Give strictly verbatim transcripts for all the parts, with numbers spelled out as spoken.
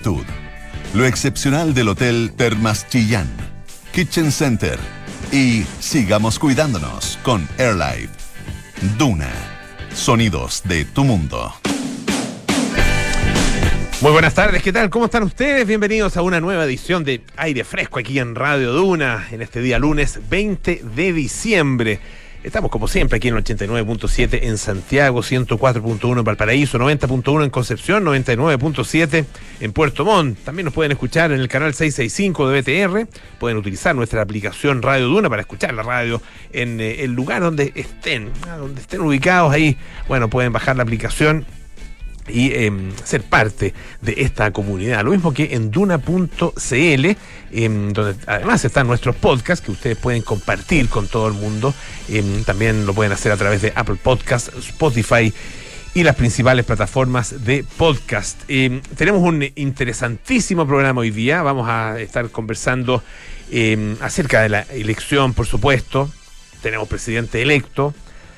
actitud. Lo excepcional del Hotel Termas Chillán, Kitchen Center y sigamos cuidándonos con AirLife. Duna, sonidos de tu mundo. Muy buenas tardes, ¿qué tal? ¿Cómo están ustedes? Bienvenidos a una nueva edición de Aire Fresco aquí en Radio Duna, en este día lunes veinte de diciembre. Estamos como siempre aquí en el ochenta y nueve punto siete en Santiago, ciento cuatro punto uno en Valparaíso, noventa punto uno en Concepción, noventa y nueve punto siete en Puerto Montt. También nos pueden escuchar en el canal seiscientos sesenta y cinco de B T R. Pueden utilizar nuestra aplicación Radio Duna para escuchar la radio en eh, el lugar donde estén, donde estén ubicados ahí. Bueno, pueden bajar la aplicación y eh, ser parte de esta comunidad. Lo mismo que en duna punto c l, eh, donde además están nuestros podcasts que ustedes pueden compartir con todo el mundo. Eh, también lo pueden hacer a través de Apple Podcasts, Spotify y las principales plataformas de podcast. Eh, tenemos un interesantísimo programa hoy día. Vamos a estar conversando eh, acerca de la elección, por supuesto. Tenemos presidente electo.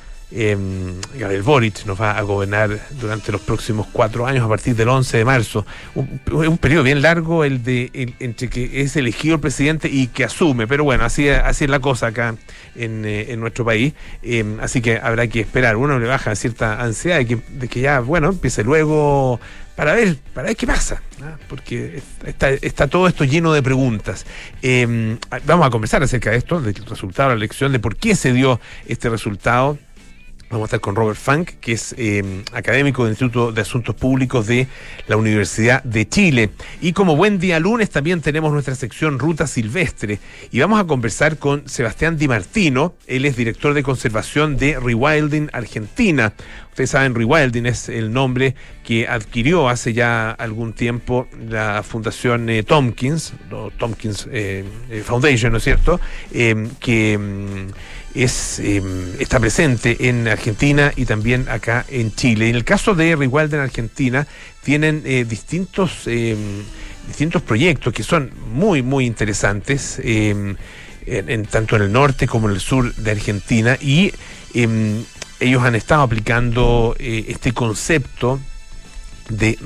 Eh, Gabriel Boric nos va a gobernar durante los próximos cuatro años a partir del once de marzo. Un, un periodo bien largo el de el, entre que es elegido el presidente y que asume, pero bueno, así, así es la cosa acá en, eh, en nuestro país. Eh, así que habrá que esperar. Uno le baja cierta ansiedad de que, de que ya, bueno, empiece luego para ver, para ver qué pasa, ¿no? Porque está, está todo esto lleno de preguntas. Eh, vamos a conversar acerca de esto, del resultado de la elección, de por qué se dio este resultado. Vamos a estar con Robert Funk, que es eh, académico del Instituto de Asuntos Públicos de la Universidad de Chile. Y como buen día lunes también tenemos nuestra sección Ruta Silvestre. Y vamos a conversar con Sebastián Di Martino. Él es director de conservación de Rewilding Argentina. Ustedes saben, Rewilding es el nombre que adquirió hace ya algún tiempo la Fundación eh, Tompkins, o Tompkins eh, Foundation, ¿no es cierto? Eh, que... Mm, Es, eh, está presente en Argentina y también acá en Chile. En el caso de Rewilding Argentina, tienen eh, distintos, eh, distintos proyectos que son muy, muy interesantes, eh, en, en, tanto en el norte como en el sur de Argentina, y eh, ellos han estado aplicando eh, este concepto de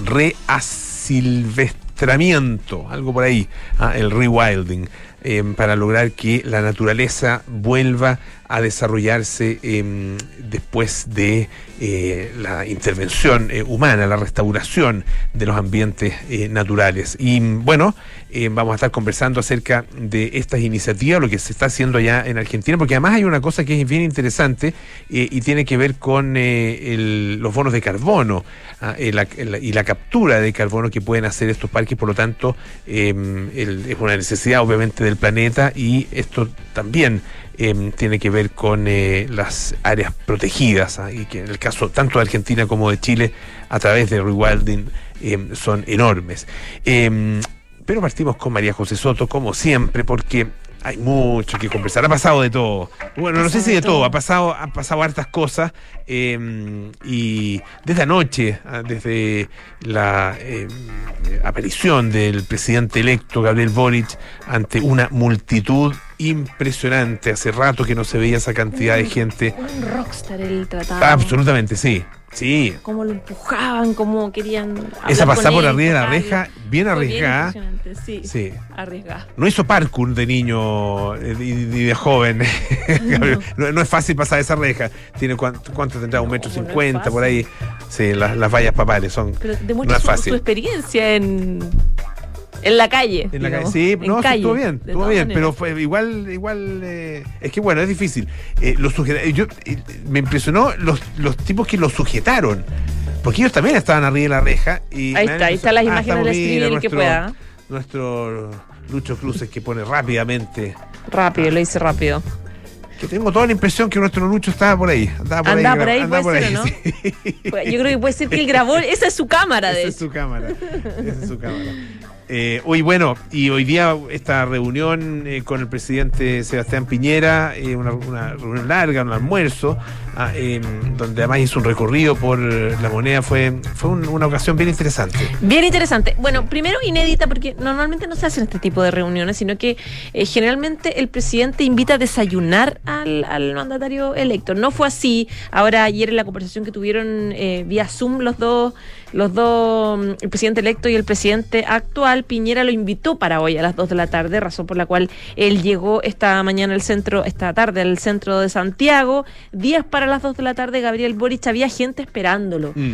reasilvestramiento, algo por ahí, ¿ah? El rewilding. Eh, para lograr que la naturaleza vuelva a desarrollarse eh, después de eh, la intervención eh, humana, la restauración de los ambientes eh, naturales. Y bueno, eh, vamos a estar conversando acerca de estas iniciativas, lo que se está haciendo allá en Argentina, porque además hay una cosa que es bien interesante eh, y tiene que ver con eh, el, los bonos de carbono, ah, eh, la, la, y la captura de carbono que pueden hacer estos parques. Por lo tanto, eh, el, es una necesidad obviamente del planeta, y esto también eh, tiene que ver con eh, las áreas protegidas, ¿ah? Y que en el caso tanto de Argentina como de Chile, a través de Rewilding, eh, son enormes. Eh, pero partimos con María José Soto, como siempre, porque hay mucho que conversar. Ha pasado de todo. Bueno, no sé si de todo, ha pasado, ha pasado hartas cosas. Eh, y desde anoche, desde la eh, aparición del presidente electo Gabriel Boric ante una multitud impresionante. Hace rato que no se veía esa cantidad de gente. Un rockstar el tratado. Absolutamente, sí. Sí. Cómo lo empujaban, cómo querían. Esa pasada por él, arriba de la total. reja, bien arriesgada. Bien sí, sí. Arriesgada. No hizo parkour de niño ni de, de joven. No. no, no es fácil pasar esa reja. Tiene cuánto, cuánto tendrá, un metro no, cincuenta no por ahí. Sí, las, las vallas papales son. Pero demuestra no es su, fácil. su experiencia en. En la calle. En la calle, sí, no, sí, calle, estuvo bien, estuvo bien, maneras. pero fue igual, igual, eh, es que bueno, es difícil. Eh, los sujeta- yo eh, me impresionó los, los tipos que los sujetaron, porque ellos también estaban arriba de la reja. Y ahí está, ahí están las imágenes del streaming que pueda. Nuestro Lucho Cruces, que pone rápidamente. Rápido, lo hice rápido. Que tengo toda la impresión que nuestro Lucho estaba por ahí. Andaba por andaba ahí, por ahí, andaba puede por ser, ahí, ¿no? Sí. Yo creo que puede ser que él grabó. Esa es su cámara, de Esa es su cámara. Esa es su cámara. Eh, hoy, bueno, y hoy día esta reunión eh, con el presidente Sebastián Piñera, eh, una, una reunión larga, un almuerzo, ah, eh, donde además hizo un recorrido por La Moneda. Fue, fue un, una ocasión bien interesante. Bien interesante. Bueno, primero inédita, porque normalmente no se hacen este tipo de reuniones, sino que eh, generalmente el presidente invita a desayunar al, al mandatario electo. No fue así. Ahora, ayer en la conversación que tuvieron eh, vía Zoom los dos, los dos, el presidente electo y el presidente actual, Piñera lo invitó para hoy a las dos de la tarde, razón por la cual él llegó esta mañana al centro, esta tarde al centro de Santiago. Días para las dos de la tarde, Gabriel Boric, había gente esperándolo. Mm.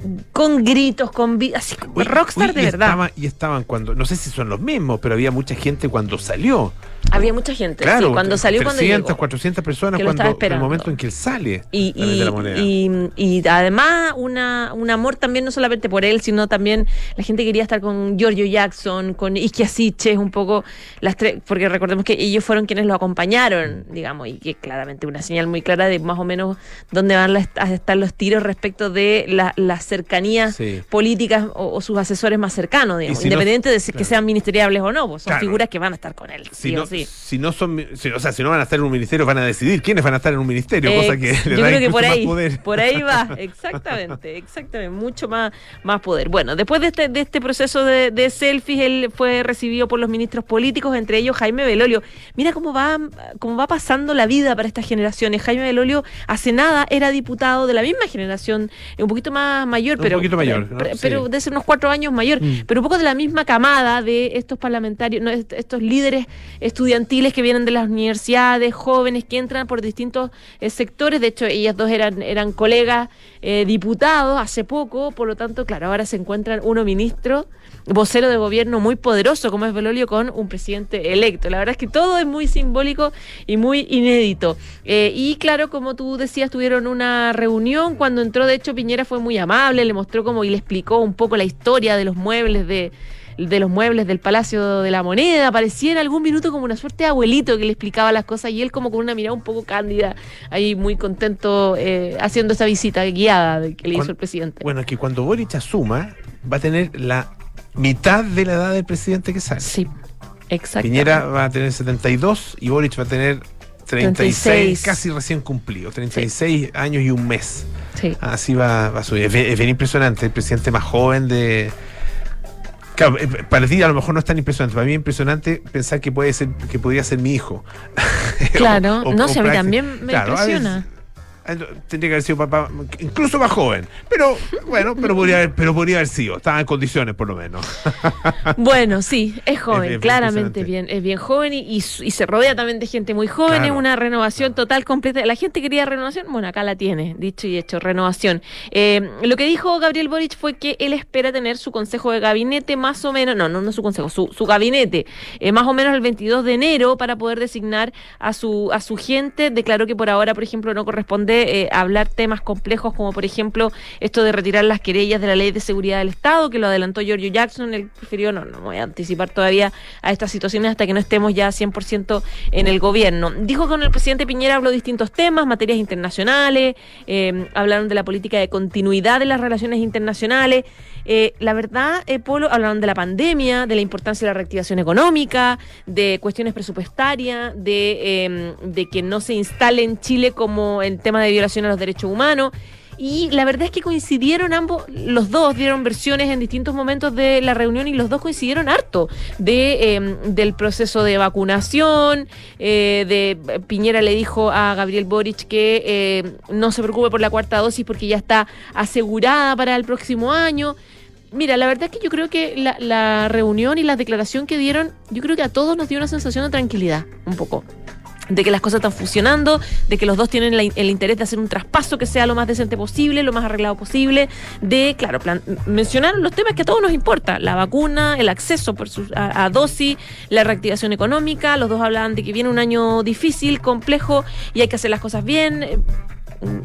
Con gritos, con vi- así como oye, rockstar oye, de y verdad. Estaba, y estaban cuando, no sé si son los mismos, pero había mucha gente cuando salió. Había mucha gente, claro, sí, cuando salió, trescientas, cuando llegó, cuatrocientas personas cuando en el momento en que él sale y, y, de La Moneda. Y, y además una, un amor también no solamente por él, sino también la gente quería estar con Giorgio Jackson, con Isquia Siches, un poco las tres, porque recordemos que ellos fueron quienes lo acompañaron, digamos, y que claramente una señal muy clara de más o menos dónde van a estar los tiros respecto de las la cercanías sí. políticas o, o sus asesores más cercanos, digamos, si independiente no, de si, claro. que sean ministeriables o no, pues son claro. figuras que van a estar con él. Si sí no, o sí. Si no son, si, o sea, si no van a estar en un ministerio, van a decidir quiénes van a estar en un ministerio, eh, cosa que le yo da creo que por más ahí, poder. Por ahí va, exactamente, exactamente, mucho más, más poder. Bueno, después de este, de este proceso de, de selfies, él fue recibido por los ministros políticos, entre ellos Jaime Belolio. Mira cómo va, cómo va pasando la vida para estas generaciones. Jaime Belolio hace nada era diputado de la misma generación, un poquito más mayor, un pero, poquito mayor, pero, ¿no? pero, sí. pero de ser unos cuatro años mayor, mm. pero un poco de la misma camada de estos parlamentarios, no, estos líderes estudiantiles que vienen de las universidades, jóvenes que entran por distintos eh, sectores. De hecho, ellas dos eran, eran colegas eh, diputados hace poco, por lo tanto, claro, ahora se encuentran uno ministro, vocero de gobierno muy poderoso como es Belolio, con un presidente electo. La verdad es que todo es muy simbólico y muy inédito. Eh, y claro, como tú decías, tuvieron una reunión. Cuando entró, de hecho, Piñera fue muy amable, le mostró como y le explicó un poco la historia de los muebles de de los muebles del Palacio de la Moneda. Parecía en algún minuto como una suerte de abuelito que le explicaba las cosas, y él como con una mirada un poco cándida, ahí muy contento eh, haciendo esa visita guiada que le hizo cuando, el presidente. Bueno, que cuando Boric asuma va a tener la mitad de la edad del presidente que sale. Sí, exacto. Piñera va a tener setenta y dos y Boric va a tener treinta y seis, treinta y seis. Casi recién cumplido, treinta y seis sí. años y un mes. Sí. Así va, va a subir. Es bien, es bien impresionante, el presidente más joven de... Claro, para ti a lo mejor no es tan impresionante. Para mí es impresionante pensar que puede ser, que podría ser mi hijo. Claro, o, o, no o sé, a mí también me claro, impresiona. Tendría que haber sido papá, incluso más joven. Pero, bueno, pero podría haber, pero podría haber sido. Estaba en condiciones, por lo menos. Bueno, sí, es joven, es, es claramente bien, es bien joven y, y, y se rodea también de gente muy joven. Claro. Es una renovación total, completa. La gente quería renovación, bueno, acá la tiene, dicho y hecho, renovación. Eh, lo que dijo Gabriel Boric fue que él espera tener su consejo de gabinete más o menos, no, no, no su consejo, su, su gabinete, eh, más o menos el veintidós de enero para poder designar a su, a su gente. Declaró que por ahora, por ejemplo, no corresponde Eh, hablar temas complejos como por ejemplo esto de retirar las querellas de la Ley de Seguridad del Estado, que lo adelantó Giorgio Jackson. Él prefirió no, no me voy a anticipar todavía a estas situaciones hasta que no estemos ya cien por ciento en el gobierno. Dijo que con el presidente Piñera habló de distintos temas, materias internacionales, eh, hablaron de la política de continuidad de las relaciones internacionales. Eh, la verdad, eh, Polo, hablaron de la pandemia, de la importancia de la reactivación económica, de cuestiones presupuestarias, de, eh, de que no se instale en Chile como el tema de violación a los derechos humanos. Y la verdad es que coincidieron ambos, los dos dieron versiones en distintos momentos de la reunión y los dos coincidieron harto de eh, del proceso de vacunación. Eh, de Piñera le dijo a Gabriel Boric que eh, no se preocupe por la cuarta dosis porque ya está asegurada para el próximo año. Mira, la verdad es que yo creo que la, la reunión y la declaración que dieron, yo creo que a todos nos dio una sensación de tranquilidad, un poco. De que las cosas están funcionando, de que los dos tienen la, el interés de hacer un traspaso que sea lo más decente posible, lo más arreglado posible, de, claro, plan, mencionar los temas que a todos nos importa, la vacuna, el acceso por su, a, a dosis, la reactivación económica. Los dos hablaban de que viene un año difícil, complejo, y hay que hacer las cosas bien.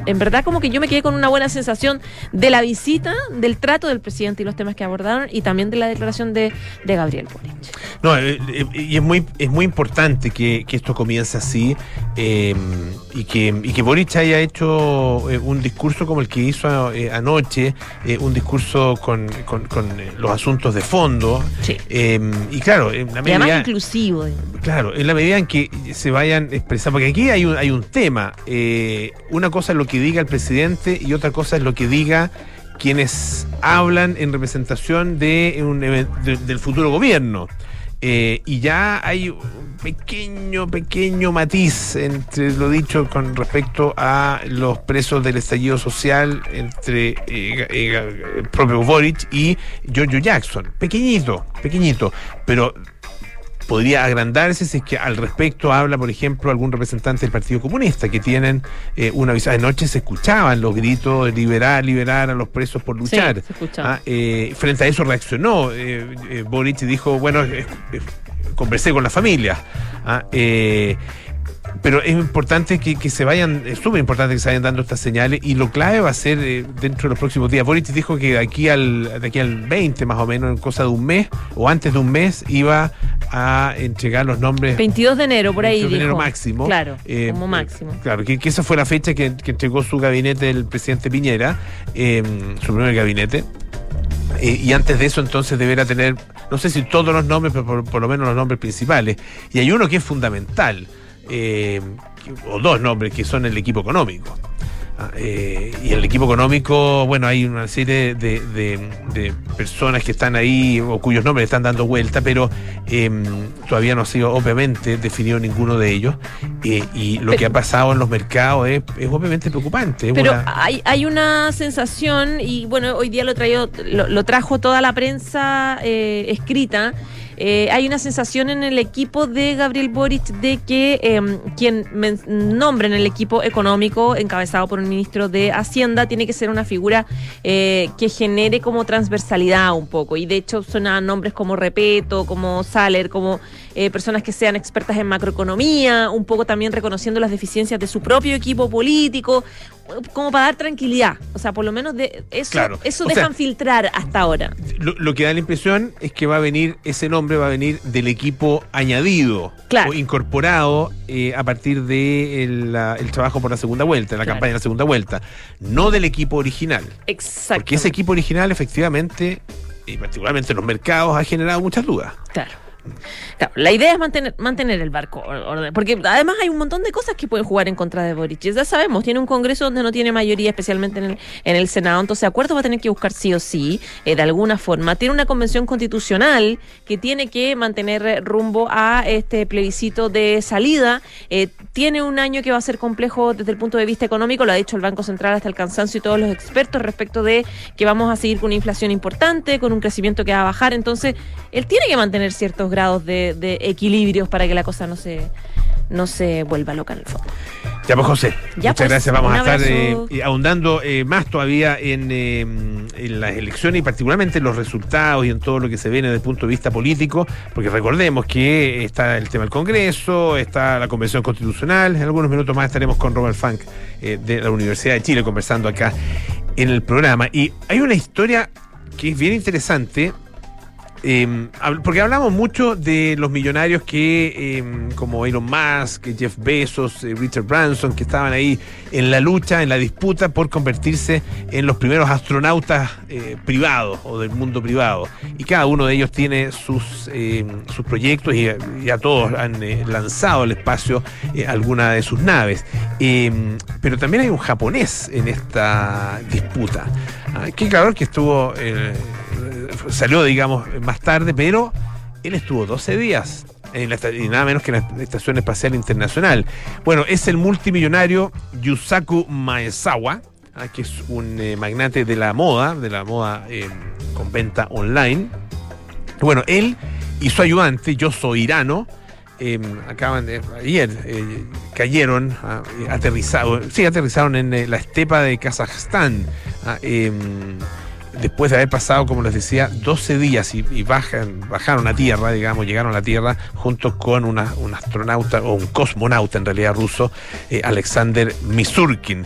en verdad como que yo me quedé con una buena sensación de la visita, del trato del presidente y los temas que abordaron, y también de la declaración de, de Gabriel Boric. No, eh, eh, y es muy es muy importante que, que esto comience así, eh, y que y que Boric haya hecho eh, un discurso como el que hizo eh, anoche, eh, un discurso con, con, con eh, los asuntos de fondo. Sí. Eh, y claro, en la medida, y además inclusivo. Claro, en la medida en que se vayan expresando, porque aquí hay un, hay un tema. Eh, una cosa es lo que diga el presidente y otra cosa es lo que diga quienes hablan en representación de un, de, del futuro gobierno. Eh, y ya hay un pequeño, pequeño matiz entre lo dicho con respecto a los presos del estallido social entre eh, eh, el propio Boric y Giorgio Jackson. Pequeñito, pequeñito, pero podría agrandarse si es que al respecto habla, por ejemplo, algún representante del Partido Comunista, que tienen eh, una visión. Anoche se escuchaban los gritos de liberar, liberar a los presos por luchar. Sí, se escuchaba. Ah, eh, frente a eso reaccionó eh, eh, Boric y dijo, bueno, eh, eh, conversé con la familia. Ah, eh, pero es importante que, que se vayan, es súper importante que se vayan dando estas señales, y lo clave va a ser eh, dentro de los próximos días. Boric dijo que de aquí al de aquí al veinte, más o menos, en cosa de un mes, o antes de un mes, iba a entregar los nombres. veintidós de enero, por ahí veintidós de enero dijo. máximo. Claro, eh, como máximo. Eh, claro, que, que esa fue la fecha que, que entregó su gabinete el presidente Piñera, eh, su primer gabinete. Eh, y antes de eso, entonces, deberá tener, no sé si todos los nombres, pero por, por lo menos los nombres principales. Y hay uno que es fundamental. Eh, o dos nombres, que son el equipo económico. Eh, y el equipo económico, bueno, hay una serie de, de, de personas que están ahí o cuyos nombres están dando vuelta, pero eh, todavía no ha sido obviamente definido ninguno de ellos, eh, y lo pero, que ha pasado en los mercados es, es obviamente preocupante. Es pero una... hay, hay una sensación, y bueno, hoy día lo, traído, lo, lo trajo toda la prensa eh, escrita. Eh, hay una sensación en el equipo de Gabriel Boric de que eh, quien nombre en el equipo económico, encabezado por un ministro de Hacienda, tiene que ser una figura eh, que genere como transversalidad un poco. Y de hecho sonan nombres como Repeto, como Saller, como eh, personas que sean expertas en macroeconomía, un poco también reconociendo las deficiencias de su propio equipo político, como para dar tranquilidad. O sea, por lo menos de eso, claro. eso o dejan sea, filtrar hasta ahora. Lo, lo que da la impresión es que va a venir, ese nombre va a venir del equipo añadido, claro, o incorporado eh, a partir de el, la, el trabajo por la segunda vuelta, la claro. campaña de la segunda vuelta, no del equipo original. Exacto. Porque ese equipo original, efectivamente, y particularmente en los mercados, ha generado muchas dudas. Claro. Claro, la idea es mantener, mantener el barco orden, porque además hay un montón de cosas que pueden jugar en contra de Boric. Ya sabemos, tiene un Congreso donde no tiene mayoría, especialmente en el, en el Senado, entonces acuerdo va a tener que buscar sí o sí, eh, de alguna forma. Tiene una convención constitucional que tiene que mantener rumbo a este plebiscito de salida. Eh, tiene un año que va a ser complejo desde el punto de vista económico, lo ha dicho el Banco Central hasta el cansancio y todos los expertos respecto de que vamos a seguir con una inflación importante, con un crecimiento que va a bajar. Entonces, él tiene que mantener ciertos grados de, de equilibrios para que la cosa no se no se vuelva loca en el fondo. Ya pues, José, ya muchas pues, gracias. Vamos a estar eh, eh, ahondando eh, más todavía en, eh, en las elecciones y particularmente en los resultados y en todo lo que se viene desde el punto de vista político, porque recordemos que está el tema del Congreso, está la Convención Constitucional. En algunos minutos más estaremos con Robert Funk eh, de la Universidad de Chile conversando acá en el programa. Y hay una historia que es bien interesante. Eh, porque hablamos mucho de los millonarios que, eh, como Elon Musk, Jeff Bezos, eh, Richard Branson, que estaban ahí en la lucha, en la disputa por convertirse en los primeros astronautas eh, privados o del mundo privado. Y cada uno de ellos tiene sus, eh, sus proyectos y ya todos han eh, lanzado al espacio eh, alguna de sus naves. Eh, pero también hay un japonés en esta disputa. Ah, que claro que estuvo... Eh, salió, digamos, más tarde, pero él estuvo doce días en la, y nada menos que en la Estación Espacial Internacional. Bueno, es el multimillonario Yusaku Maezawa, ¿ah? que es un eh, magnate de la moda, de la moda eh, con venta online. Bueno, él y su ayudante, Yoso Hirano, eh, acaban de, ayer eh, cayeron, ah, aterrizaron, sí, aterrizaron en eh, la estepa de Kazajstán. Ah, eh, después de haber pasado, como les decía, doce días y, y bajan, bajaron a tierra, digamos, llegaron a la Tierra junto con una, un astronauta o un cosmonauta en realidad ruso, eh, Alexander Misurkin.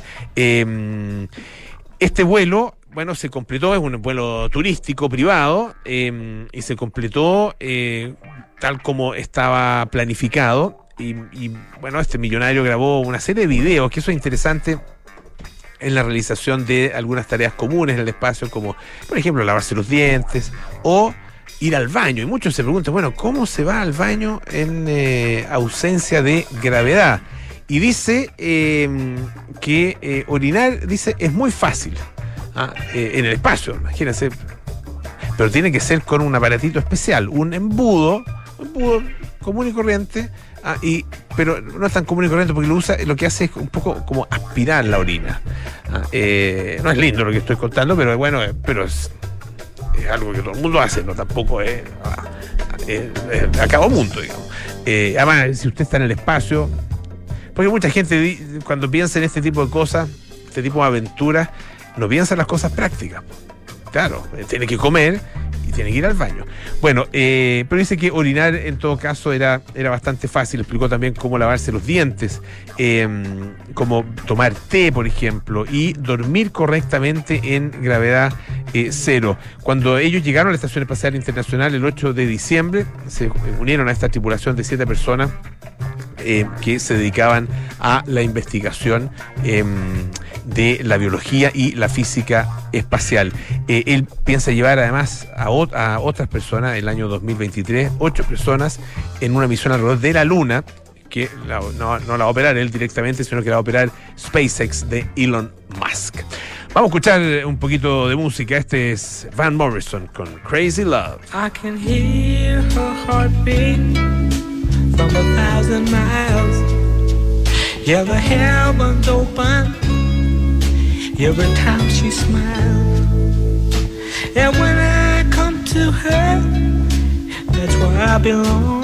Eh, este vuelo, bueno, se completó, es un vuelo turístico privado eh, y se completó eh, tal como estaba planificado. Y, y bueno, este millonario grabó una serie de videos, que eso es interesante, en la realización de algunas tareas comunes en el espacio, como por ejemplo lavarse los dientes o ir al baño. Y muchos se preguntan, bueno, ¿cómo se va al baño en eh, ausencia de gravedad? Y dice eh, que eh, orinar, dice, es muy fácil ¿ah? eh, en el espacio, imagínense, pero tiene que ser con un aparatito especial, un embudo, un embudo común y corriente. Ah, y, pero no es tan común y corriente porque lo usa, lo que hace es un poco como aspirar la orina. Ah, eh, no es lindo lo que estoy contando, pero bueno, eh, pero es, es algo que todo el mundo hace, no tampoco es eh, eh, a cabo mundo, digamos. Eh, además, si usted está en el espacio, porque mucha gente cuando piensa en este tipo de cosas, este tipo de aventuras, no piensa en las cosas prácticas. Claro, tiene que comer y tiene que ir al baño. Bueno, eh, pero dice que orinar en todo caso era, era bastante fácil. Explicó también cómo lavarse los dientes, eh, cómo tomar té, por ejemplo, y dormir correctamente en gravedad eh, cero. Cuando ellos llegaron a la Estación Espacial Internacional el ocho de diciembre, se unieron a esta tripulación de siete personas eh, que se dedicaban a la investigación eh, de la biología y la física espacial. Eh, él piensa llevar además a, ot- a otras personas el año dos mil veintitrés, ocho personas en una misión alrededor de la Luna, que la, no, no la va a operar él directamente, sino que la va a operar SpaceX de Elon Musk. Vamos a escuchar un poquito de música. Este es Van Morrison con Crazy Love. I can hear her heartbeat from a thousand miles. Yeah, the heavens open every time she smiles. And when I come to her, that's where I belong.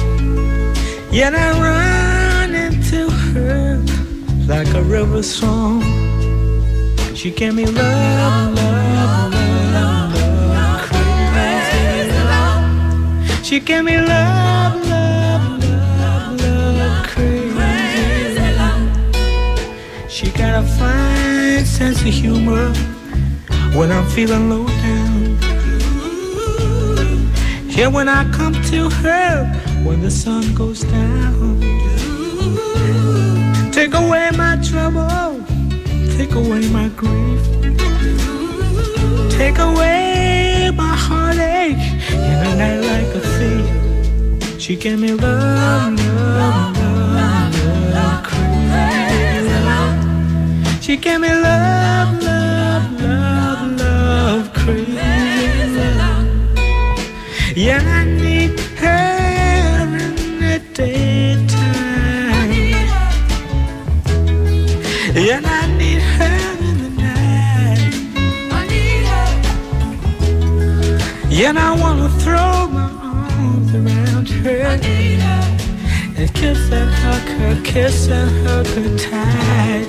Yet I run into her like a river song. She gave me love, love, love, love, crazy love. She gave me love, love, love, love, crazy love. She got a fine sense of humor when I'm feeling low down. Yeah, when I come to her, when the sun goes down. Take away my trouble, take away my grief, take away my heartache in a night like a thief. She gave me love, love, love, love, crazy love. She gave me love, love, love, love, crazy love. Yeah, I need her in the daytime. Yeah, I need her in the night. I need her. Yeah, and I wanna throw my arms around her. I need her. And kiss and hug her, kiss and hug her tight.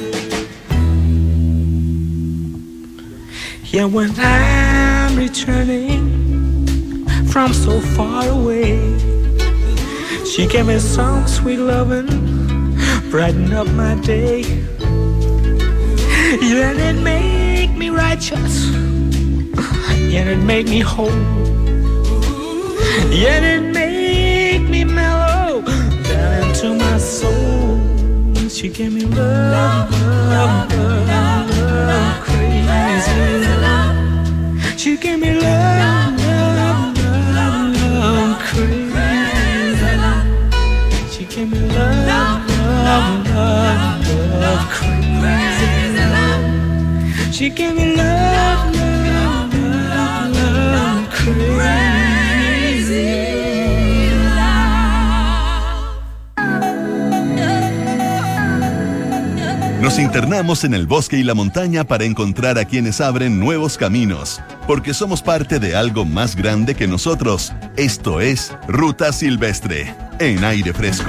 Yeah, when I'm returning from so far away, she gave me some sweet loving, brighten up my day. Yeah, it make me righteous, yeah, it make me whole, yeah, it make me mellow down into my soul. She gave me love, love, love, love, crazy love. She gave me love, love, love, love, crazy love. She gave me love, love, love, love, crazy love. She gave me love, love, love, love, crazy love. Nos internamos en el bosque y la montaña para encontrar a quienes abren nuevos caminos, porque somos parte de algo más grande que nosotros. Esto es Ruta Silvestre, en Aire Fresco.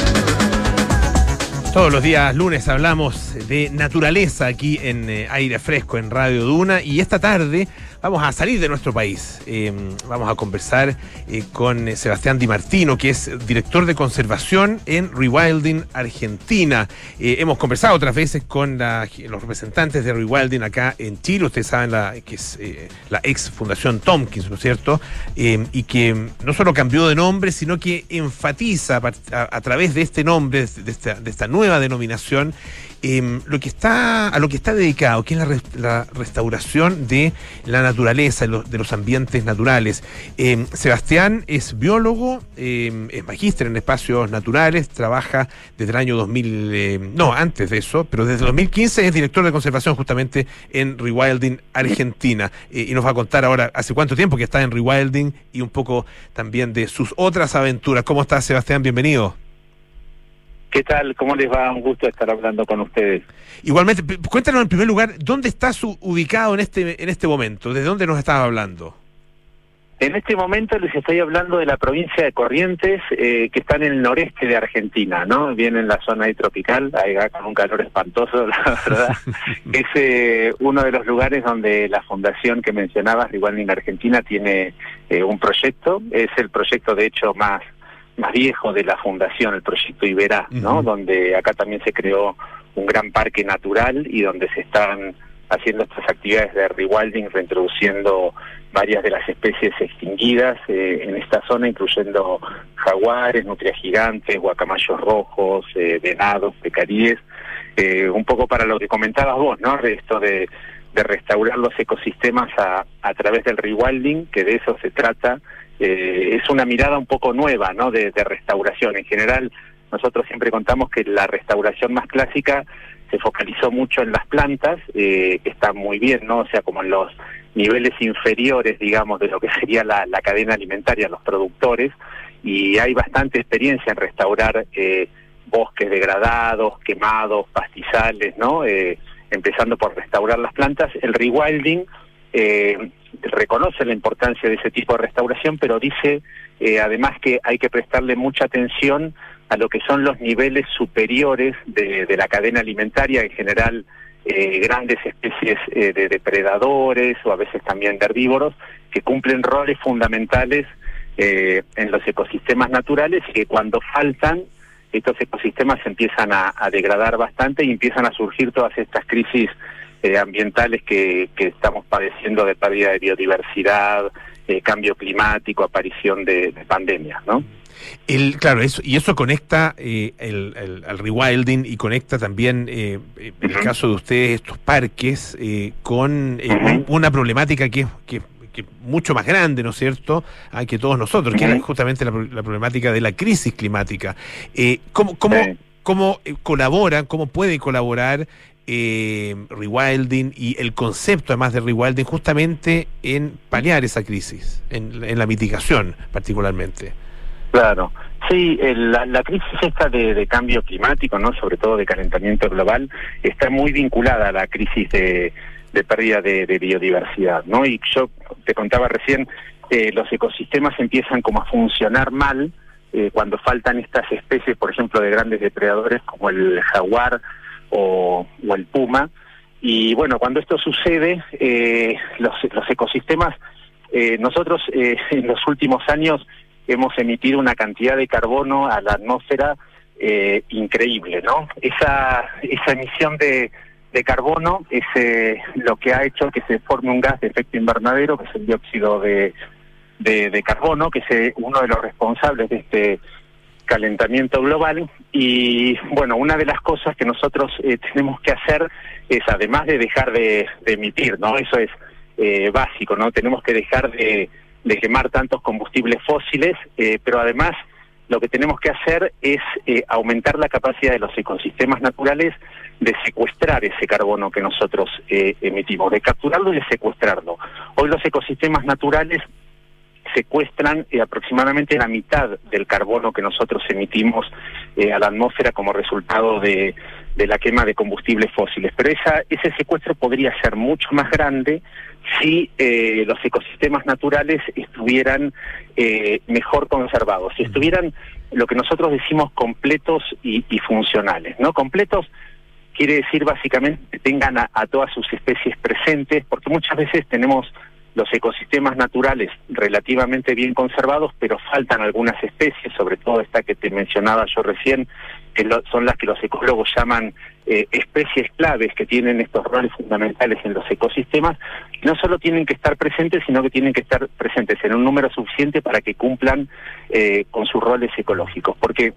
Todos los días lunes hablamos de naturaleza aquí en eh, Aire Fresco, en Radio Duna, y esta tarde vamos a salir de nuestro país. Eh, vamos a conversar eh, con Sebastián Di Martino, que es director de conservación en Rewilding Argentina. Eh, hemos conversado otras veces con la, los representantes de Rewilding acá en Chile. Ustedes saben la, que es eh, la ex Fundación Tompkins, ¿no es cierto? Eh, y que no solo cambió de nombre, sino que enfatiza a, a, a través de este nombre, de esta, de esta nueva denominación, eh, lo que está, a lo que está dedicado, que es la, rest, la restauración de la naturaleza, de los ambientes naturales. Eh, Sebastián es biólogo, eh, es magíster en espacios naturales, trabaja desde el año dos mil, eh, no, antes de eso, pero desde el dos mil quince es director de conservación justamente en Rewilding Argentina. Eh, y nos va a contar ahora hace cuánto tiempo que está en Rewilding y un poco también de sus otras aventuras. ¿Cómo está, Sebastián? Bienvenido. ¿Qué tal? ¿Cómo les va? Un gusto estar hablando con ustedes. Igualmente, cuéntanos en primer lugar, ¿dónde estás ubicado en este en este momento? ¿De dónde nos estás hablando? En este momento les estoy hablando de la provincia de Corrientes, eh, que está en el noreste de Argentina, ¿no? Bien en la zona ahí tropical, ahí con un calor espantoso, la verdad. Es eh, uno de los lugares donde la fundación que mencionabas, Rewilding Argentina, tiene eh, un proyecto. Es el proyecto, de hecho, más más viejo de la fundación, el proyecto Iberá, ¿no? Uh-huh. Donde acá también se creó un gran parque natural y donde se están haciendo estas actividades de rewilding, reintroduciendo varias de las especies extinguidas eh, en esta zona, incluyendo jaguares, nutrias gigantes, guacamayos rojos, eh, venados, pecaríes, eh, un poco para lo que comentabas vos, ¿no? De esto de, de restaurar los ecosistemas a, a través del rewilding, que de eso se trata. Eh, es una mirada un poco nueva, ¿no? De, de restauración. En general, nosotros siempre contamos que la restauración más clásica se focalizó mucho en las plantas, eh, que están muy bien, ¿no? O sea, como en los niveles inferiores, digamos, de lo que sería la, la cadena alimentaria, los productores, y hay bastante experiencia en restaurar eh, bosques degradados, quemados, pastizales, ¿no? Eh, empezando por restaurar las plantas. El rewilding eh, reconoce la importancia de ese tipo de restauración, pero dice eh, además que hay que prestarle mucha atención a lo que son los niveles superiores de, de la cadena alimentaria, en general eh, grandes especies eh, de depredadores o a veces también de herbívoros, que cumplen roles fundamentales eh, en los ecosistemas naturales y que cuando faltan, estos ecosistemas se empiezan a, a degradar bastante y empiezan a surgir todas estas crisis Eh, ambientales que, que estamos padeciendo, de pérdida de biodiversidad, eh, cambio climático, aparición de, de pandemias, ¿no? El, claro, eso, y eso conecta eh, el, el, el rewilding y conecta también, eh, en uh-huh. el caso de ustedes, estos parques, eh, con eh, uh-huh. una problemática que es que, que mucho más grande, ¿no es cierto?, ah, que todos nosotros, uh-huh. que es justamente la, la problemática de la crisis climática. Eh, ¿Cómo, cómo, uh-huh. cómo colabora, cómo puede colaborar Eh, rewilding y el concepto además de rewilding justamente en paliar esa crisis, en, en la mitigación particularmente? Claro, sí, el, la, la crisis esta de, de cambio climático, no, sobre todo de calentamiento global, está muy vinculada a la crisis de, de pérdida de, de biodiversidad, ¿no? Y yo te contaba recién, eh, los ecosistemas empiezan como a funcionar mal eh, cuando faltan estas especies, por ejemplo, de grandes depredadores como el jaguar O, o el puma, y bueno, cuando esto sucede, eh, los, los ecosistemas, eh, nosotros eh, en los últimos años hemos emitido una cantidad de carbono a la atmósfera eh, increíble, ¿no? Esa, esa emisión de, de carbono es eh, lo que ha hecho que se forme un gas de efecto invernadero, que es el dióxido de, de, de carbono, que es eh, uno de los responsables de este calentamiento global. Y bueno, una de las cosas que nosotros eh, tenemos que hacer es, además de dejar de, de emitir, ¿no? Eso es eh, básico, ¿no? Tenemos que dejar de, de quemar tantos combustibles fósiles, eh, pero además lo que tenemos que hacer es eh, aumentar la capacidad de los ecosistemas naturales de secuestrar ese carbono que nosotros eh, emitimos, de capturarlo y de secuestrarlo. Hoy los ecosistemas naturales secuestran eh, aproximadamente la mitad del carbono que nosotros emitimos eh, a la atmósfera como resultado de, de la quema de combustibles fósiles. Pero esa, ese secuestro podría ser mucho más grande si eh, los ecosistemas naturales estuvieran eh, mejor conservados, si estuvieran lo que nosotros decimos completos y, y funcionales, ¿no? Completos quiere decir básicamente que tengan a, a todas sus especies presentes, porque muchas veces tenemos los ecosistemas naturales relativamente bien conservados, pero faltan algunas especies, sobre todo esta que te mencionaba yo recién, que lo, son las que los ecólogos llaman eh, especies claves, que tienen estos roles fundamentales en los ecosistemas, y no solo tienen que estar presentes, sino que tienen que estar presentes en un número suficiente para que cumplan eh, con sus roles ecológicos, porque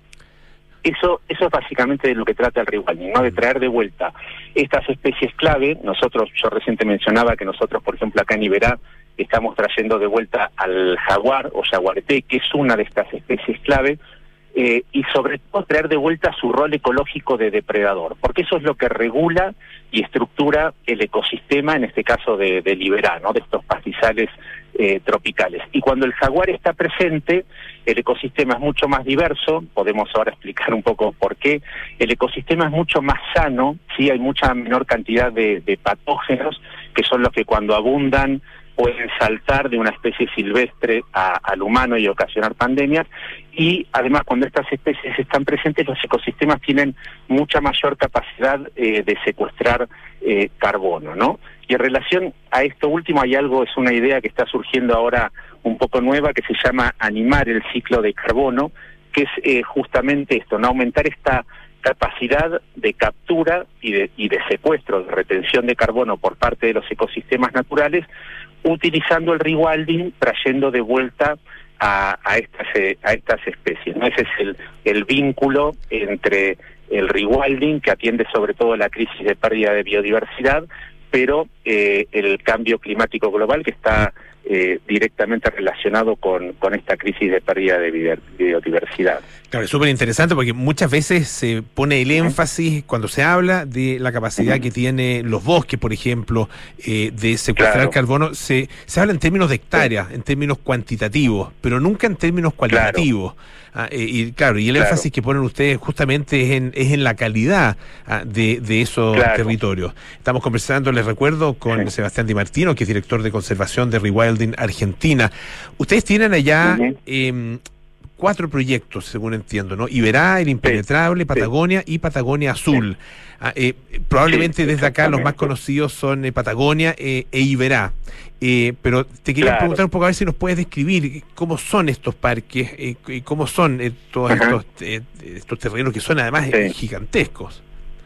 Eso, eso es básicamente de lo que trata el rewilding, ¿no? De traer de vuelta estas especies clave. Nosotros, yo reciente mencionaba que nosotros, por ejemplo, acá en Iberá, estamos trayendo de vuelta al jaguar o jaguarete, que es una de estas especies clave, eh, y sobre todo traer de vuelta su rol ecológico de depredador, porque eso es lo que regula y estructura el ecosistema, en este caso de, de Iberá, ¿no? De estos pastizales eh, tropicales. Y cuando el jaguar está presente, el ecosistema es mucho más diverso. Podemos ahora explicar un poco por qué. El ecosistema es mucho más sano, sí, hay mucha menor cantidad de, de patógenos, que son los que cuando abundan pueden saltar de una especie silvestre a, al humano y ocasionar pandemias, y además cuando estas especies están presentes, los ecosistemas tienen mucha mayor capacidad eh, de secuestrar eh, carbono, ¿no? Y en relación a esto último hay algo, es una idea que está surgiendo ahora un poco nueva, que se llama animar el ciclo de carbono, que es eh, justamente esto, ¿no? Aumentar esta capacidad de captura y de, y de secuestro, de retención de carbono por parte de los ecosistemas naturales, utilizando el rewilding, trayendo de vuelta a, a estas a estas especies, ¿no? Ese es el, el vínculo entre el rewilding, que atiende sobre todo la crisis de pérdida de biodiversidad, pero eh, el cambio climático global, que está eh, directamente relacionado con, con esta crisis de pérdida de biodiversidad. Claro, es súper interesante porque muchas veces se pone el énfasis cuando se habla de la capacidad uh-huh. que tienen los bosques, por ejemplo, eh, de secuestrar claro. carbono. Se, se habla en términos de hectáreas, sí. en términos cuantitativos, pero nunca en términos cualitativos. Claro. Ah, eh, y claro, y el claro. énfasis que ponen ustedes justamente es en, es en la calidad ah, de, de esos claro. territorios. Estamos conversando, les recuerdo, con sí. Sebastián Di Martino, que es director de conservación de Rewilding Argentina. Ustedes tienen allá uh-huh. eh, cuatro proyectos, según entiendo, ¿no? Iberá, El Impenetrable, sí. Patagonia sí. y Patagonia Azul. Sí. Ah, eh, probablemente sí, desde acá los más conocidos son eh, Patagonia eh, e Iberá. Eh, pero te quería claro. preguntar un poco a ver si nos puedes describir cómo son estos parques eh, y cómo son eh, todos estos, eh, estos terrenos que son además sí. eh, gigantescos.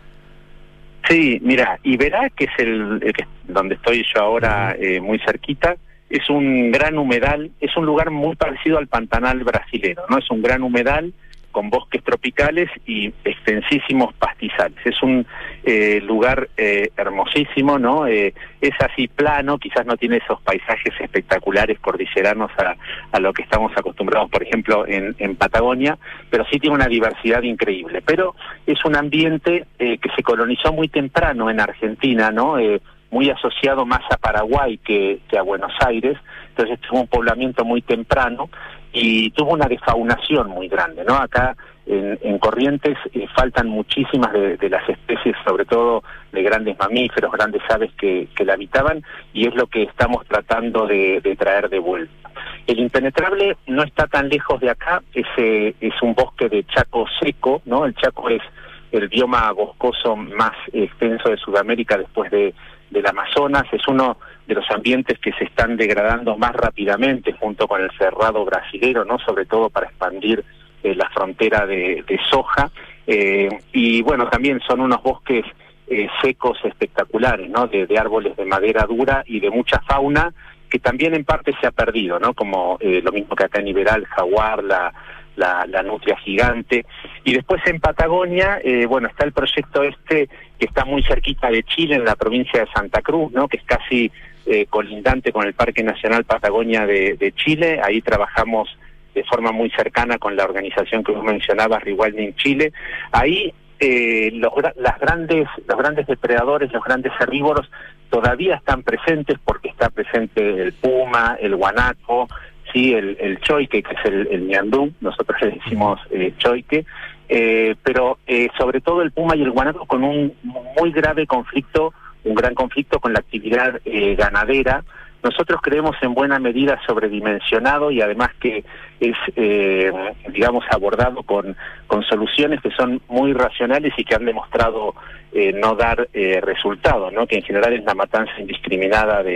Sí, mira, Iberá, que es el, el que, donde estoy yo ahora uh-huh. eh, muy cerquita, es un gran humedal, es un lugar muy parecido al Pantanal brasilero, ¿no? Es un gran humedal con bosques tropicales y extensísimos pastizales. Es un eh, lugar eh, hermosísimo, ¿no? Eh, es así plano, quizás no tiene esos paisajes espectaculares cordilleranos a, a lo que estamos acostumbrados, por ejemplo, en, en Patagonia, pero sí tiene una diversidad increíble. Pero es un ambiente eh, que se colonizó muy temprano en Argentina, ¿no? Eh, muy asociado más a Paraguay que, que a Buenos Aires, entonces tuvo un poblamiento muy temprano y tuvo una defaunación muy grande, ¿no? Acá en, en Corrientes eh, faltan muchísimas de, de las especies, sobre todo de grandes mamíferos, grandes aves que, que la habitaban, y es lo que estamos tratando de, de traer de vuelta. El Impenetrable no está tan lejos de acá, es, eh, es un bosque de Chaco seco, ¿no? El Chaco es el bioma boscoso más extenso de Sudamérica después de del Amazonas, es uno de los ambientes que se están degradando más rápidamente junto con el cerrado brasilero, ¿no? Sobre todo para expandir eh, la frontera de, de soja, eh, y bueno, también son unos bosques eh, secos espectaculares, ¿no? De, de árboles de madera dura y de mucha fauna que también en parte se ha perdido, ¿no? Como eh, lo mismo que acá en Iberá, el jaguar, la La, la nutria gigante. Y después en Patagonia, eh, bueno, está el proyecto este que está muy cerquita de Chile, en la provincia de Santa Cruz, ¿no? Que es casi eh, colindante con el Parque Nacional Patagonia de, de Chile. Ahí trabajamos de forma muy cercana con la organización que vos mencionabas, Rewilding Chile. Ahí eh, los, las grandes, los grandes depredadores, los grandes herbívoros todavía están presentes, porque está presente el puma, el guanaco, sí, el, el choique, que es el, el ñandú, nosotros le decimos eh, choique, eh, pero eh, sobre todo el puma y el guanaco con un muy grave conflicto, un gran conflicto con la actividad eh, ganadera. Nosotros creemos en buena medida sobredimensionado y además que es, eh, digamos, abordado con, con soluciones que son muy racionales y que han demostrado eh, no dar eh, resultados, ¿no? Que en general es la matanza indiscriminada de,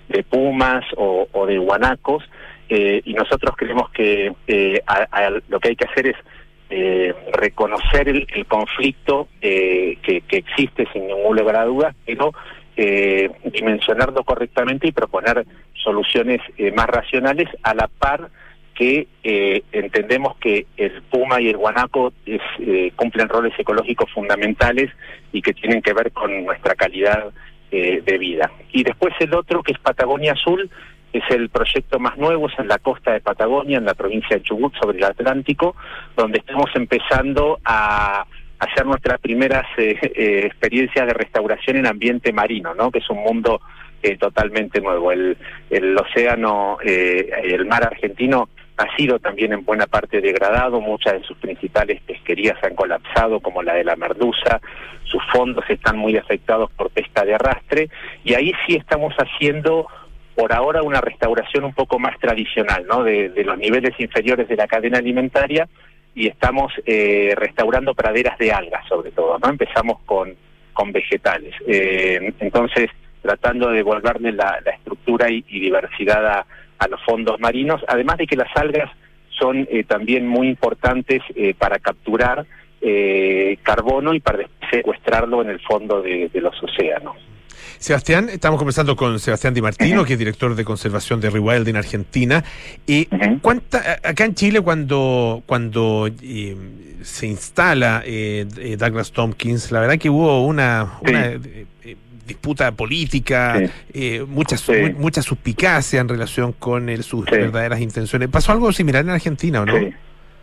de pumas o, o de guanacos, eh, y nosotros creemos que eh, a, a lo que hay que hacer es eh, reconocer el, el conflicto eh, que, que existe sin ningún lugar a dudas, pero eh, dimensionarlo correctamente y proponer soluciones eh, más racionales, a la par que eh, entendemos que el puma y el guanaco es, eh, cumplen roles ecológicos fundamentales y que tienen que ver con nuestra calidad eh, de vida. Y después el otro, que es Patagonia Azul, es el proyecto más nuevo, es en la costa de Patagonia, en la provincia de Chubut, sobre el Atlántico, donde estamos empezando a hacer nuestras primeras eh, eh, experiencias de restauración en ambiente marino, ¿no? Que es un mundo eh, totalmente nuevo. El, el océano, eh, el mar argentino ha sido también en buena parte degradado, muchas de sus principales pesquerías han colapsado, como la de la merluza, sus fondos están muy afectados por pesca de arrastre, y ahí sí estamos haciendo por ahora una restauración un poco más tradicional, ¿no? De, de los niveles inferiores de la cadena alimentaria, y estamos eh, restaurando praderas de algas sobre todo, ¿no? Empezamos con, con vegetales, eh, entonces tratando de devolverle la, la estructura y, y diversidad a a los fondos marinos, además de que las algas son eh, también muy importantes eh, para capturar eh, carbono y para secuestrarlo en el fondo de, de los océanos. Sebastián, estamos conversando con Sebastián Di Martino, uh-huh. que es director de conservación de Rewilding Argentina. Y uh-huh. ¿cuánta, acá en Chile, cuando cuando eh, se instala eh, Douglas Tompkins, la verdad que hubo una... Sí. una eh, disputa política, sí. eh, mucha, sí. mu mucha suspicacia en relación con el, sus sí. verdaderas intenciones. ¿Pasó algo similar en Argentina o no? Sí,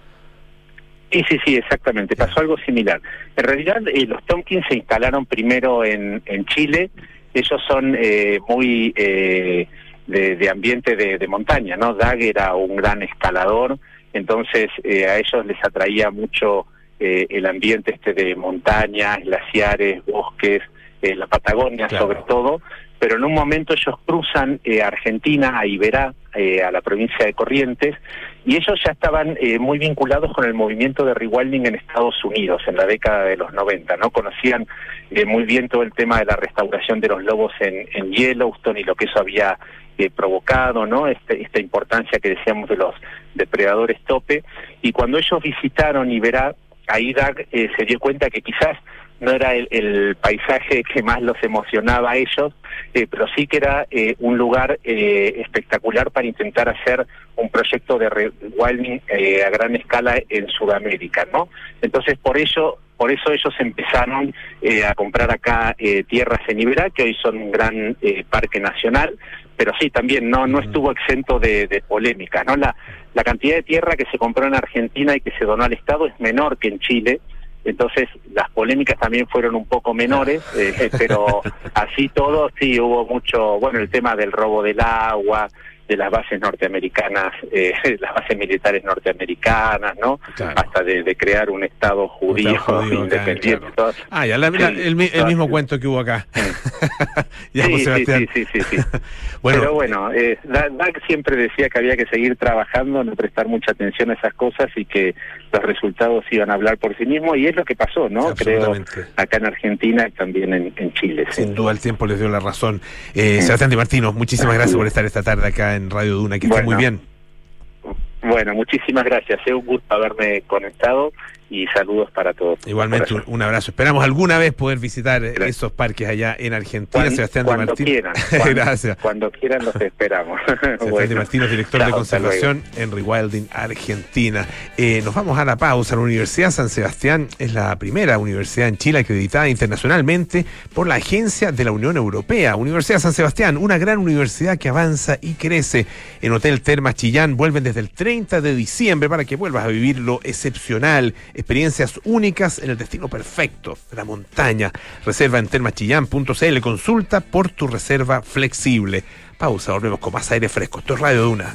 sí, sí, sí, exactamente, pasó algo similar. En realidad eh, los Tompkins se instalaron primero en, en Chile. Ellos son eh, muy eh, de, de ambiente de, de montaña, ¿no? Doug era un gran escalador, entonces eh, a ellos les atraía mucho eh, el ambiente este de montañas, glaciares, bosques, Eh, la Patagonia, claro, sobre todo, pero en un momento ellos cruzan eh, Argentina, a Iberá, eh, a la provincia de Corrientes, y ellos ya estaban eh, muy vinculados con el movimiento de rewilding en Estados Unidos en la década de los noventa, ¿no? Conocían eh, muy bien todo el tema de la restauración de los lobos en, en Yellowstone y lo que eso había eh, provocado, ¿no? Este, esta importancia que decíamos de los depredadores tope, y cuando ellos visitaron Iberá, ahí Doug eh, se dio cuenta que quizás no era el, el paisaje que más los emocionaba a ellos, eh, pero sí que era eh, un lugar eh, espectacular para intentar hacer un proyecto de rewilding eh, a gran escala en Sudamérica, ¿no? Entonces por ello, por eso ellos empezaron eh, a comprar acá eh, tierras en Iberá, que hoy son un gran eh, parque nacional, pero sí, también no no estuvo exento de, de polémica, ¿no? La, la cantidad de tierra que se compró en Argentina y que se donó al Estado es menor que en Chile. Entonces las polémicas también fueron un poco menores, eh, pero así todo sí hubo mucho, bueno, el tema del robo del agua, de las bases norteamericanas, eh, las bases militares norteamericanas, ¿no? Claro. Hasta de, de crear un Estado judío, judío independiente. Claro. Todo. Ah, ya la, la, sí, el, el mismo cuento que hubo acá. ya, sí, sí, sí, sí, sí, sí. Bueno, pero bueno, eh, Doug siempre decía que había que seguir trabajando, no prestar mucha atención a esas cosas y que los resultados iban a hablar por sí mismos, y es lo que pasó, ¿no? Creo acá en Argentina y también en, en Chile. Sin sí. duda el tiempo les dio la razón. Eh, sí. Sebastián Di Martino, muchísimas gracias por estar esta tarde acá en Radio Duna, que bueno, esté muy bien. Bueno, muchísimas gracias, es un gusto haberme conectado y saludos para todos. Igualmente, un, un abrazo. Esperamos alguna vez poder visitar gracias. esos parques allá en Argentina. Cuando, Sebastián cuando Di Martino. Quieran, cuando, gracias. Cuando quieran los esperamos. Sebastián bueno. Di Martino, director Chao, de conservación en Rewilding Argentina. Eh, nos vamos a la pausa. La Universidad San Sebastián es la primera universidad en Chile acreditada internacionalmente por la Agencia de la Unión Europea. Universidad San Sebastián, una gran universidad que avanza y crece. En Hotel Termas Chillán vuelven desde el treinta de diciembre para que vuelvas a vivir lo excepcional, experiencias únicas en el destino perfecto, la montaña. Reserva en termas chillán punto c l, consulta por tu reserva flexible. Pausa, volvemos con más aire fresco. Esto es Radio Duna.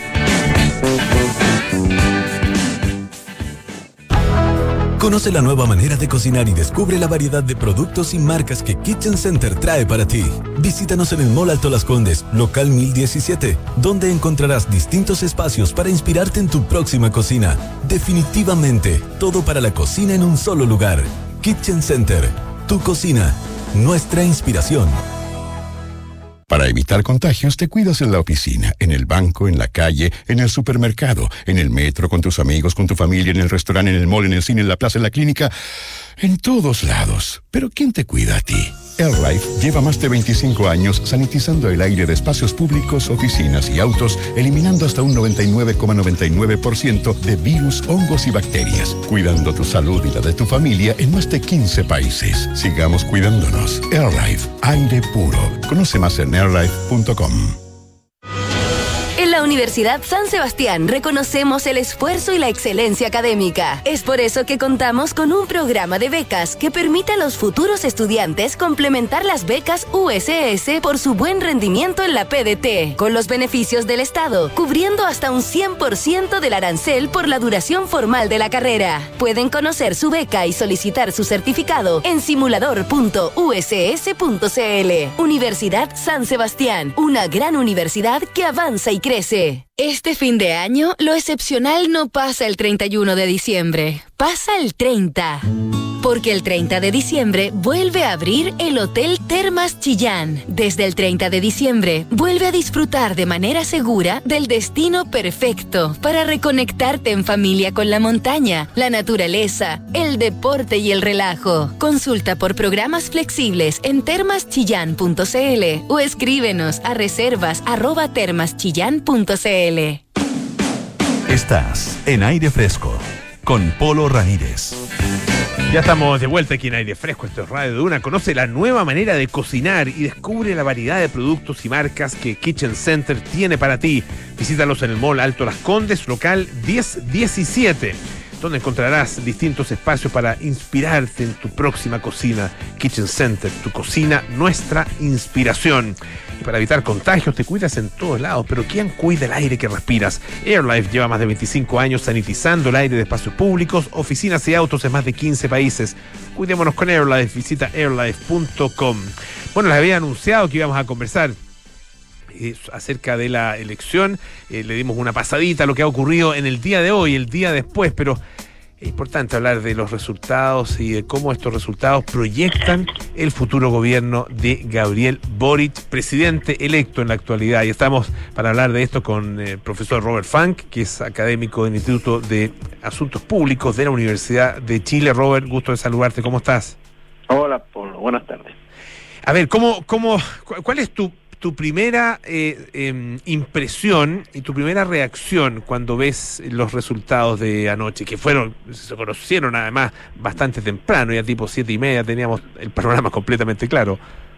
Conoce la nueva manera de cocinar y descubre la variedad de productos y marcas que Kitchen Center trae para ti. Visítanos en el Mall Alto Las Condes, local mil diecisiete, donde encontrarás distintos espacios para inspirarte en tu próxima cocina. Definitivamente, todo para la cocina en un solo lugar. Kitchen Center, tu cocina, nuestra inspiración. Para evitar contagios, te cuidas en la oficina, en el banco, en la calle, en el supermercado, en el metro, con tus amigos, con tu familia, en el restaurante, en el mall, en el cine, en la plaza, en la clínica, en todos lados. Pero ¿quién te cuida a ti? AirLife lleva más de veinticinco años sanitizando el aire de espacios públicos, oficinas y autos, eliminando hasta un noventa y nueve coma noventa y nueve por ciento de virus, hongos y bacterias, cuidando tu salud y la de tu familia en más de quince países. Sigamos cuidándonos. AirLife, aire puro. Conoce más en airlife punto com. En la Universidad San Sebastián reconocemos el esfuerzo y la excelencia académica. Es por eso que contamos con un programa de becas que permite a los futuros estudiantes complementar las becas U S S por su buen rendimiento en la P D T, con los beneficios del Estado, cubriendo hasta un cien por ciento del arancel por la duración formal de la carrera. Pueden conocer su beca y solicitar su certificado en simulador punto u s s punto c l. Universidad San Sebastián, una gran universidad que avanza y crece. Este fin de año, lo excepcional no pasa el treinta y uno de diciembre, pasa el treinta. Porque el treinta de diciembre vuelve a abrir el Hotel Termas Chillán. Desde el treinta de diciembre, vuelve a disfrutar de manera segura del destino perfecto para reconectarte en familia con la montaña, la naturaleza, el deporte y el relajo. Consulta por programas flexibles en termas chillán punto c l o escríbenos a reservas arroba termas chillán punto c l. Estás en Aire Fresco con Polo Ramírez. Ya estamos de vuelta aquí en Aire Fresco, esto es Radio Duna. Conoce la nueva manera de cocinar y descubre la variedad de productos y marcas que Kitchen Center tiene para ti. Visítalos en el Mall Alto Las Condes, local diez diecisiete, donde encontrarás distintos espacios para inspirarte en tu próxima cocina. Kitchen Center, tu cocina, nuestra inspiración. Y para evitar contagios te cuidas en todos lados, pero ¿quién cuida el aire que respiras? AirLife lleva más de veinticinco años sanitizando el aire de espacios públicos, oficinas y autos en más de quince países. Cuidémonos con AirLife, visita airlife punto com. Bueno, les había anunciado que íbamos a conversar eh, acerca de la elección, eh, le dimos una pasadita a lo que ha ocurrido en el día de hoy, el día después, pero es importante hablar de los resultados y de cómo estos resultados proyectan el futuro gobierno de Gabriel Boric, presidente electo en la actualidad. Y estamos para hablar de esto con el profesor Robert Funk, que es académico del Instituto de Asuntos Públicos de la Universidad de Chile. Robert, gusto de saludarte. ¿Cómo estás? Hola, Polo. Buenas tardes. A ver, ¿cómo, cómo, ¿cuál es tu tu primera eh, eh, impresión y tu primera reacción cuando ves los resultados de anoche, que fueron, se conocieron además bastante temprano, ya tipo siete y media teníamos el panorama completamente claro?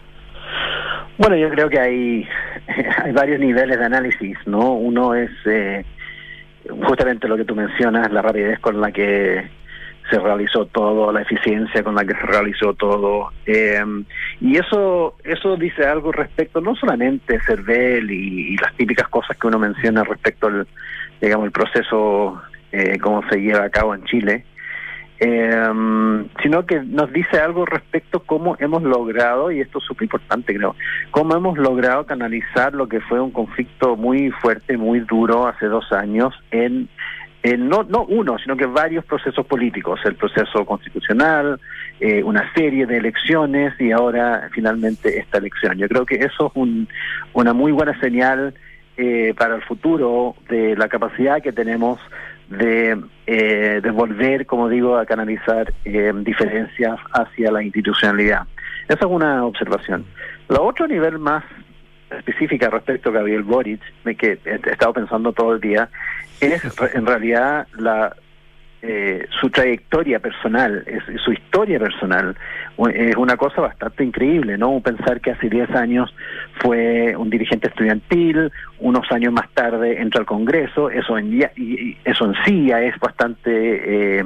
Bueno, yo creo que hay, hay varios niveles de análisis, ¿no? Uno es eh, justamente lo que tú mencionas, la rapidez con la que se realizó todo, la eficiencia con la que se realizó todo, eh, y eso eso dice algo respecto no solamente CERVEL y, y las típicas cosas que uno menciona respecto al, digamos, el proceso, eh, cómo se lleva a cabo en Chile, eh, sino que nos dice algo respecto a cómo hemos logrado, y esto es súper importante creo, cómo hemos logrado canalizar lo que fue un conflicto muy fuerte, muy duro hace dos años en Eh, no no uno, sino que varios procesos políticos, el proceso constitucional, eh, una serie de elecciones y ahora finalmente esta elección. Yo creo que eso es un, una muy buena señal eh, para el futuro de la capacidad que tenemos de, eh, de volver, como digo, a canalizar eh, diferencias hacia la institucionalidad. Esa es una observación. La otro nivel más específica respecto a Gabriel Boric, que he estado pensando todo el día, es en realidad la eh, su trayectoria personal, es su historia personal. Es una cosa bastante increíble, ¿no? Pensar que hace diez años fue un dirigente estudiantil, unos años más tarde entra al Congreso, eso en, y eso en sí ya es bastante eh,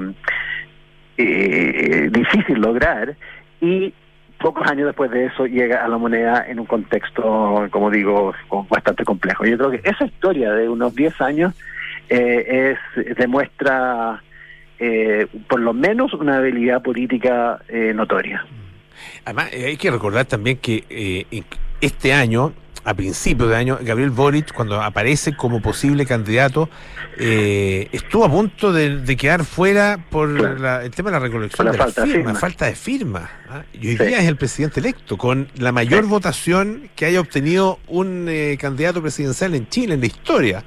eh, difícil lograr, y pocos años después de eso llega a la moneda en un contexto, como digo, bastante complejo. Yo creo que esa historia de unos diez años eh, es demuestra eh, por lo menos una habilidad política eh, notoria. Además, eh, hay que recordar también que eh, este año, a principios de año, Gabriel Boric, cuando aparece como posible candidato, eh, estuvo a punto de, de quedar fuera por claro. la, el tema de la recolección la de falta las firmas, firma. falta de firmas. ¿ah? Y hoy sí. día es el presidente electo, con la mayor sí. votación que haya obtenido un eh, candidato presidencial en Chile, en la historia.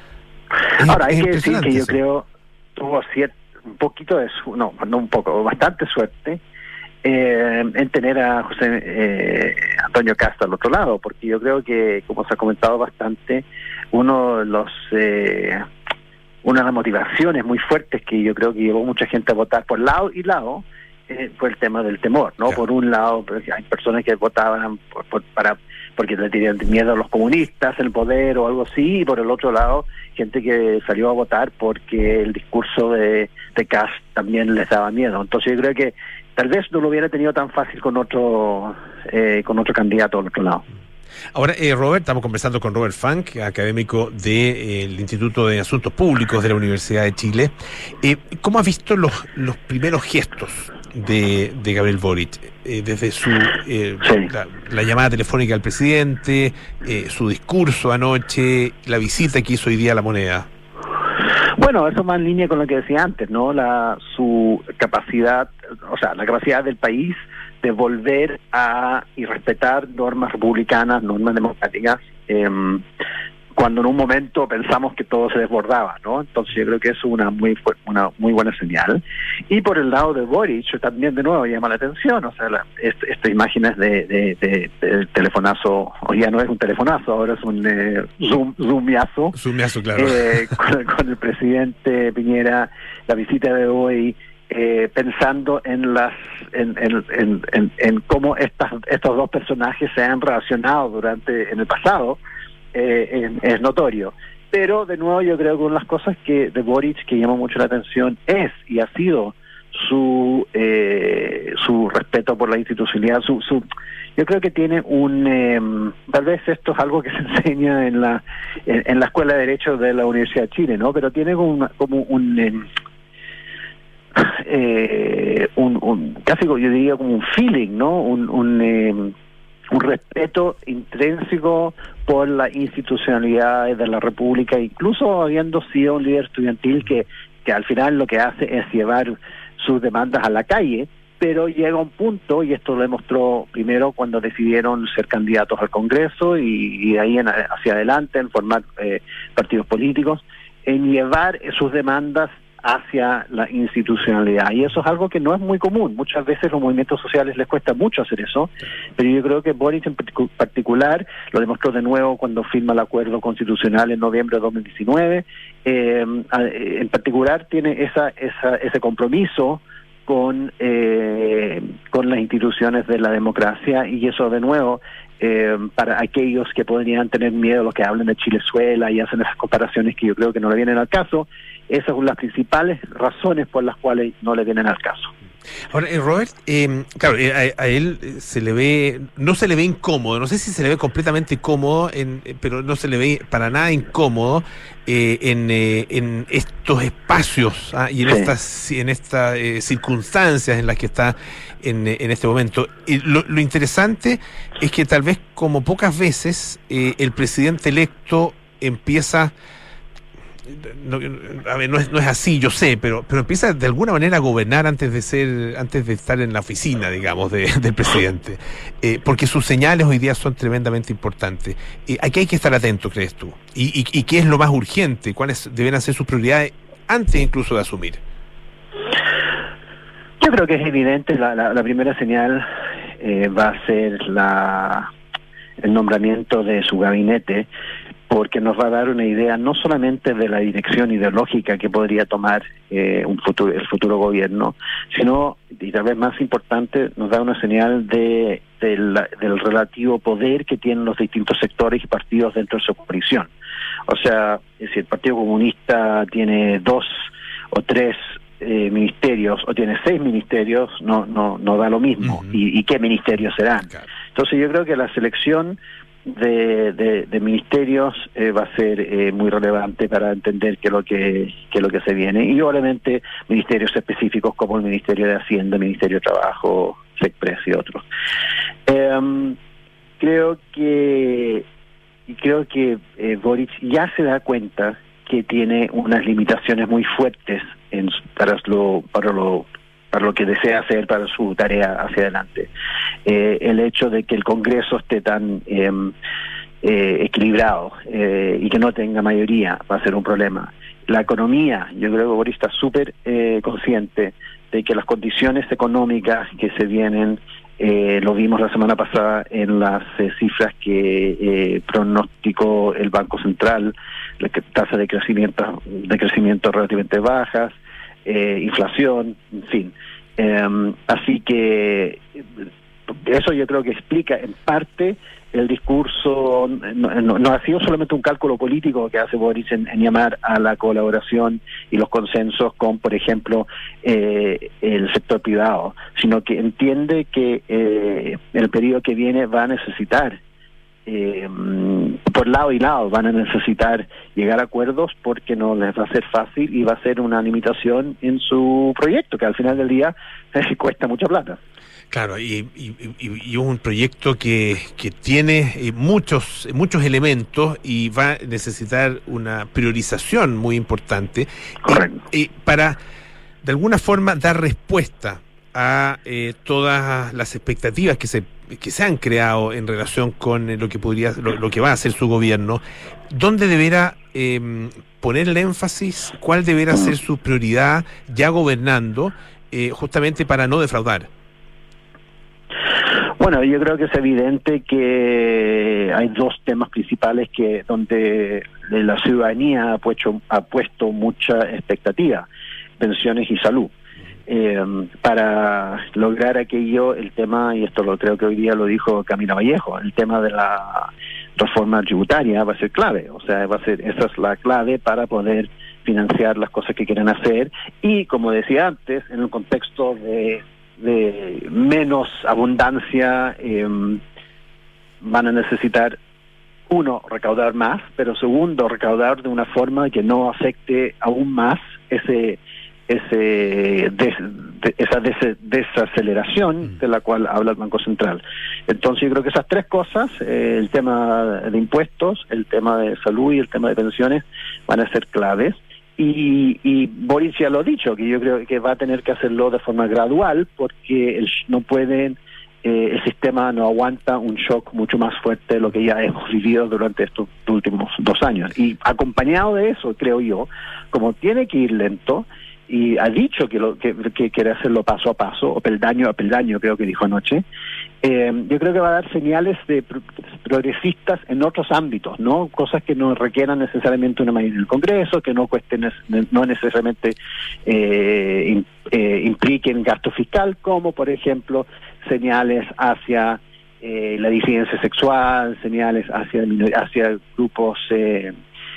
Es, Ahora, es hay que decir que yo eso. creo tuvo cierto, un poquito de su, no, no un poco, bastante suerte eh, en tener a José eh, Antonio Castro al otro lado, porque yo creo que, como se ha comentado bastante, uno de los eh, una de las motivaciones muy fuertes que yo creo que llevó mucha gente a votar por lado y lado eh, fue el tema del temor, ¿no? Claro. Por un lado, hay personas que votaban por, por, para porque le tenían miedo a los comunistas, el poder o algo así, y por el otro lado, gente que salió a votar porque el discurso de, de Kast también les daba miedo. Entonces yo creo que tal vez no lo hubiera tenido tan fácil con otro eh, con otro candidato al otro lado. Ahora, eh, Robert, estamos conversando con Robert Funk, académico del de, eh, Instituto de Asuntos Públicos de la Universidad de Chile. Eh, ¿Cómo ha visto los, los primeros gestos de, de Gabriel Boric? Eh, desde su eh, sí. la, la llamada telefónica al presidente, eh, su discurso anoche, la visita que hizo hoy día a La Moneda. Bueno, eso más en línea con lo que decía antes, ¿no? La su capacidad, o sea, la capacidad del país de volver a y respetar normas republicanas, normas democráticas, eh, cuando en un momento pensamos que todo se desbordaba, ¿no? Entonces yo creo que eso es una muy una muy buena señal. Y por el lado de Boric también de nuevo llama la atención, o sea, la, est, estas imágenes de, de, de, de telefonazo, o ya no es un telefonazo, ahora es un eh, zoom, zoomiazo, zoomiazo, claro, eh, con, con el presidente Piñera, la visita de hoy. Eh, pensando en las en, en, en, en, en cómo estas estos dos personajes se han relacionado durante en el pasado eh, es, es notorio, pero de nuevo yo creo que una de las cosas que de Boric que llama mucho la atención es y ha sido su eh, su respeto por la institucionalidad, su, su yo creo que tiene un eh, tal vez esto es algo que se enseña en la en, en la Escuela de Derecho de la Universidad de Chile, ¿no? Pero tiene como, una, como un eh, Eh, un, un casi yo diría como un feeling, ¿no? Un un, eh, un respeto intrínseco por la institucionalidad de la República, incluso habiendo sido un líder estudiantil que que al final lo que hace es llevar sus demandas a la calle, pero llega un punto, y esto lo demostró primero cuando decidieron ser candidatos al Congreso y, y de ahí en, hacia adelante en formar eh, partidos políticos, en llevar sus demandas hacia la institucionalidad, y eso es algo que no es muy común. Muchas veces los movimientos sociales les cuesta mucho hacer eso, pero yo creo que Boric en particular lo demostró de nuevo cuando firma el acuerdo constitucional en noviembre de dos mil diecinueve. Eh, en particular tiene esa, esa ese compromiso con eh, con las instituciones de la democracia, y eso de nuevo eh, para aquellos que podrían tener miedo, los que hablan de Chilezuela y hacen esas comparaciones que yo creo que no le vienen al caso, esas son las principales razones por las cuales no le vienen al caso. Ahora, eh, Robert, eh, claro, eh, a, a él se le ve, no se le ve incómodo, no sé si se le ve completamente cómodo, en, pero no se le ve para nada incómodo eh, en, eh, en estos espacios ah, y en sí. estas en estas eh, circunstancias en las que está en, en este momento. Y lo, lo interesante es que tal vez como pocas veces eh, el presidente electo empieza... No, a ver, no es, no es así, yo sé, pero pero empieza de alguna manera a gobernar antes de ser, antes de estar en la oficina, digamos, de, del presidente, eh, porque sus señales hoy día son tremendamente importantes. Eh, aquí hay que estar atento, ¿crees tú? Y, y, y qué es lo más urgente, cuáles deben ser sus prioridades antes incluso de asumir. Yo creo que es evidente, la, la, la primera señal eh, va a ser la el nombramiento de su gabinete, porque nos va a dar una idea no solamente de la dirección ideológica que podría tomar eh, un futuro, el futuro gobierno, sino, y tal vez más importante, nos da una señal de, de la, del relativo poder que tienen los distintos sectores y partidos dentro de su coalición. O sea, si el Partido Comunista tiene dos o tres eh, ministerios, o tiene seis ministerios, no no no da lo mismo. Uh-huh. ¿Y, y qué ministerios serán? Claro. Entonces yo creo que la selección de, de, de ministerios eh, va a ser eh, muy relevante para entender qué es lo que qué es lo que se viene, y obviamente ministerios específicos como el Ministerio de Hacienda, el Ministerio de Trabajo, SECPRES y otros. Eh, creo que y creo que eh, Boric ya se da cuenta que tiene unas limitaciones muy fuertes en, para lo para lo para lo que desea hacer para su tarea hacia adelante. Eh, el hecho de que el Congreso esté tan eh, eh, equilibrado eh, y que no tenga mayoría va a ser un problema. La economía, yo creo que Boric está súper eh, consciente de que las condiciones económicas que se vienen, eh, lo vimos la semana pasada en las eh, cifras que eh, pronosticó el Banco Central, la que, tasa de crecimiento, de crecimiento relativamente bajas, eh, inflación, en fin. Eh, así que eso yo creo que explica en parte el discurso. No, no, no ha sido solamente un cálculo político que hace Boric en, en llamar a la colaboración y los consensos con, por ejemplo, eh, el sector privado, sino que entiende que eh, el periodo que viene va a necesitar, eh, por lado y lado, van a necesitar llegar a acuerdos porque no les va a ser fácil y va a ser una limitación en su proyecto, que al final del día eh, cuesta mucha plata. Claro, y, y, y, y un proyecto que, que tiene eh, muchos muchos elementos y va a necesitar una priorización muy importante. Correcto. Y, y para, de alguna forma, dar respuesta a eh, todas las expectativas que se que se han creado en relación con lo que podría lo, lo que va a hacer su gobierno, ¿dónde deberá eh, poner el énfasis? ¿Cuál deberá ser su prioridad ya gobernando, eh, justamente para no defraudar? Bueno, yo creo que es evidente que hay dos temas principales que donde la ciudadanía ha puesto, ha puesto mucha expectativa: pensiones y salud. Eh, para lograr aquello, el tema, y esto lo creo que hoy día lo dijo Camila Vallejo, el tema de la reforma tributaria va a ser clave. O sea, va a ser, esa es la clave para poder financiar las cosas que quieren hacer. Y como decía antes, en el contexto de de menos abundancia, eh, van a necesitar, uno, recaudar más, pero segundo, recaudar de una forma que no afecte aún más ese ese des, de, esa des, desaceleración de la cual habla el Banco Central. Entonces yo creo que esas tres cosas, eh, el tema de impuestos, el tema de salud y el tema de pensiones, van a ser claves. Y, y Boric ya lo ha dicho, que yo creo que va a tener que hacerlo de forma gradual, porque el, no pueden, eh, el sistema no aguanta un shock mucho más fuerte de lo que ya hemos vivido durante estos últimos dos años. Y acompañado de eso, creo yo, como tiene que ir lento, y ha dicho que, lo, que, que quiere hacerlo paso a paso, o peldaño a peldaño, creo que dijo anoche, eh, yo creo que va a dar señales de pro progresistas en otros ámbitos, ¿no? Cosas que no requieran necesariamente una mayoría en el Congreso, que no cuesten, no necesariamente eh, in, eh, impliquen gasto fiscal, como por ejemplo señales hacia eh, la disidencia sexual, señales hacia, hacia grupos eh,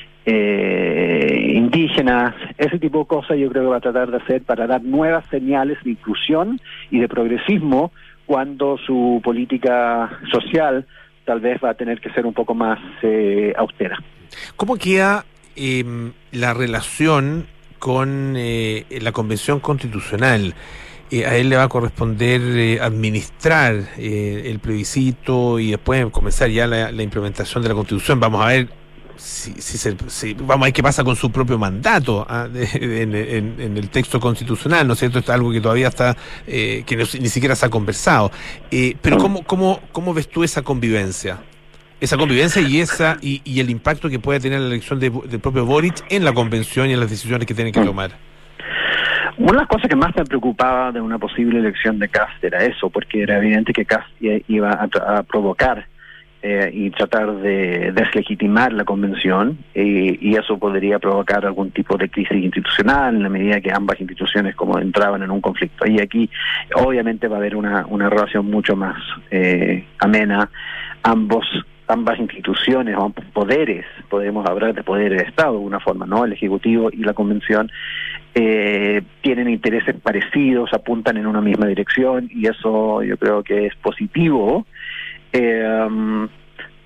Eh, indígenas, ese tipo de cosas yo creo que va a tratar de hacer para dar nuevas señales de inclusión y de progresismo, cuando su política social tal vez va a tener que ser un poco más eh, austera. ¿Cómo queda eh, la relación con eh, la Convención Constitucional? Eh, a él le va a corresponder eh, administrar eh, el plebiscito y después comenzar ya la, la implementación de la Constitución. Vamos a ver Si, si se, si, vamos a ver qué pasa con su propio mandato, ¿ah? de, de, en, en, en el texto constitucional, ¿no es cierto? Esto es algo que todavía está, eh, que no, ni siquiera se ha conversado. Eh, pero ¿cómo, cómo, ¿cómo ves tú esa convivencia? Esa convivencia y esa y, y el impacto que puede tener la elección de, del propio Boric en la convención y en las decisiones que tienen que tomar. Una de las cosas que más me preocupaba de una posible elección de Kast era eso, porque era evidente que Kast iba a, a provocar Eh, y tratar de deslegitimar la convención, eh, y eso podría provocar algún tipo de crisis institucional en la medida que ambas instituciones como entraban en un conflicto. Y aquí obviamente va a haber una, una relación mucho más eh, amena. Ambos ambas instituciones, ambos poderes, podemos hablar de poderes de Estado de una forma, ¿no? El Ejecutivo y la Convención eh, tienen intereses parecidos, apuntan en una misma dirección, y eso yo creo que es positivo. Eh, um,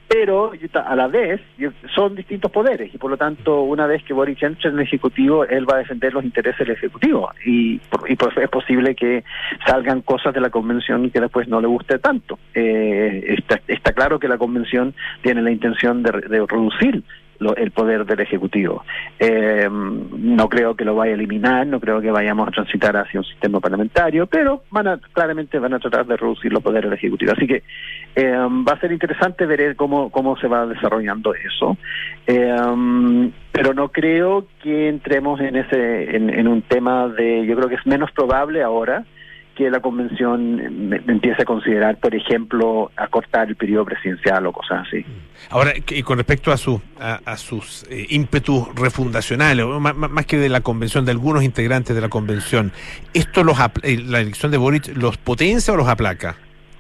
pero a la vez son distintos poderes y por lo tanto una vez que Boric entre en el Ejecutivo él va a defender los intereses del Ejecutivo y, y pues es posible que salgan cosas de la Convención que después no le guste tanto. Eh, está, está claro que la Convención tiene la intención de, de reducir Lo, el poder del Ejecutivo. Eh, no creo que lo vaya a eliminar, no creo que vayamos a transitar hacia un sistema parlamentario, pero van a, claramente van a tratar de reducir los poderes del Ejecutivo. Así que eh, va a ser interesante ver cómo, cómo se va desarrollando eso. Eh, pero no creo que entremos en ese en, en un tema de, yo creo que es menos probable ahora que la Convención empiece a considerar, por ejemplo, acortar el periodo presidencial o cosas así. Ahora, y con respecto a, su, a, a sus eh, ímpetus refundacionales, más, más que de la Convención, de algunos integrantes de la Convención, ¿esto los la elección de Boric los potencia o los aplaca?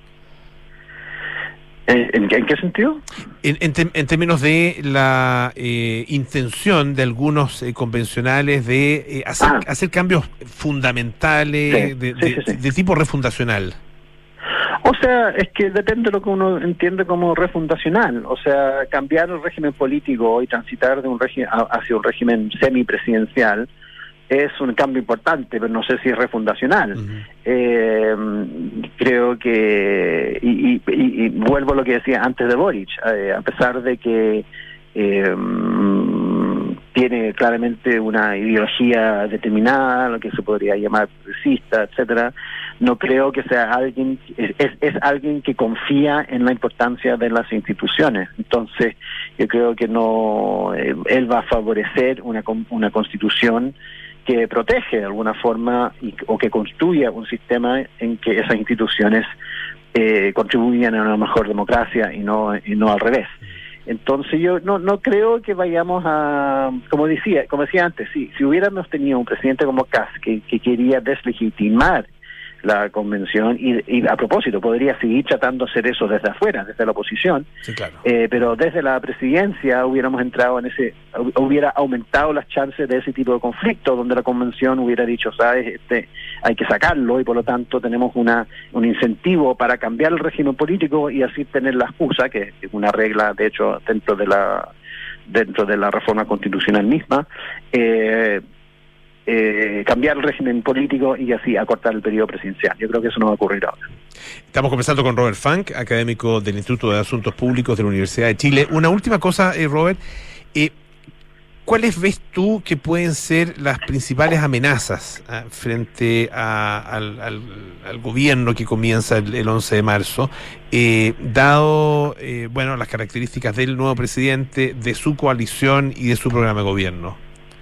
¿En, en qué sentido? En, en, te, en términos de la eh, intención de algunos eh, convencionales de eh, hacer, ah. hacer cambios fundamentales sí, de, sí, de, sí, sí. de tipo refundacional. O sea, es que depende de lo que uno entiende como refundacional. O sea, cambiar el régimen político y transitar de un régimen hacia un régimen semipresidencial es un cambio importante, pero no sé si es refundacional. Uh-huh. Eh, creo que, y, y, y, y vuelvo a lo que decía antes de Boric, eh, a pesar de que eh, tiene claramente una ideología determinada, lo que se podría llamar progresista, etcétera, no creo que sea alguien, es, es, es alguien que confía en la importancia de las instituciones. Entonces, yo creo que no, eh, él va a favorecer una, una constitución que protege de alguna forma y, o que construya un sistema en que esas instituciones eh, contribuyan a una mejor democracia y no y no al revés. Entonces yo no no creo que vayamos a, como decía como decía antes, sí, si hubiéramos tenido un presidente como Kast que, que quería deslegitimar la Convención y, y a propósito podría seguir tratando de hacer eso desde afuera, desde la oposición, sí, claro. eh, pero desde la presidencia hubiéramos entrado en ese, hubiera aumentado las chances de ese tipo de conflicto, donde la Convención hubiera dicho, sabes, este, hay que sacarlo y por lo tanto tenemos una un incentivo para cambiar el régimen político y así tener la excusa, que es una regla de hecho dentro de la dentro de la reforma constitucional misma, eh, Eh, cambiar el régimen político y así acortar el periodo presidencial. Yo creo que eso no va a ocurrir ahora. Estamos conversando con Robert Funk, académico del Instituto de Asuntos Públicos de la Universidad de Chile. Una última cosa, eh, Robert, eh, ¿cuáles ves tú que pueden ser las principales amenazas eh, frente a, al, al, al gobierno que comienza el, el once de marzo, eh, dado eh, bueno las características del nuevo presidente, de su coalición y de su programa de gobierno?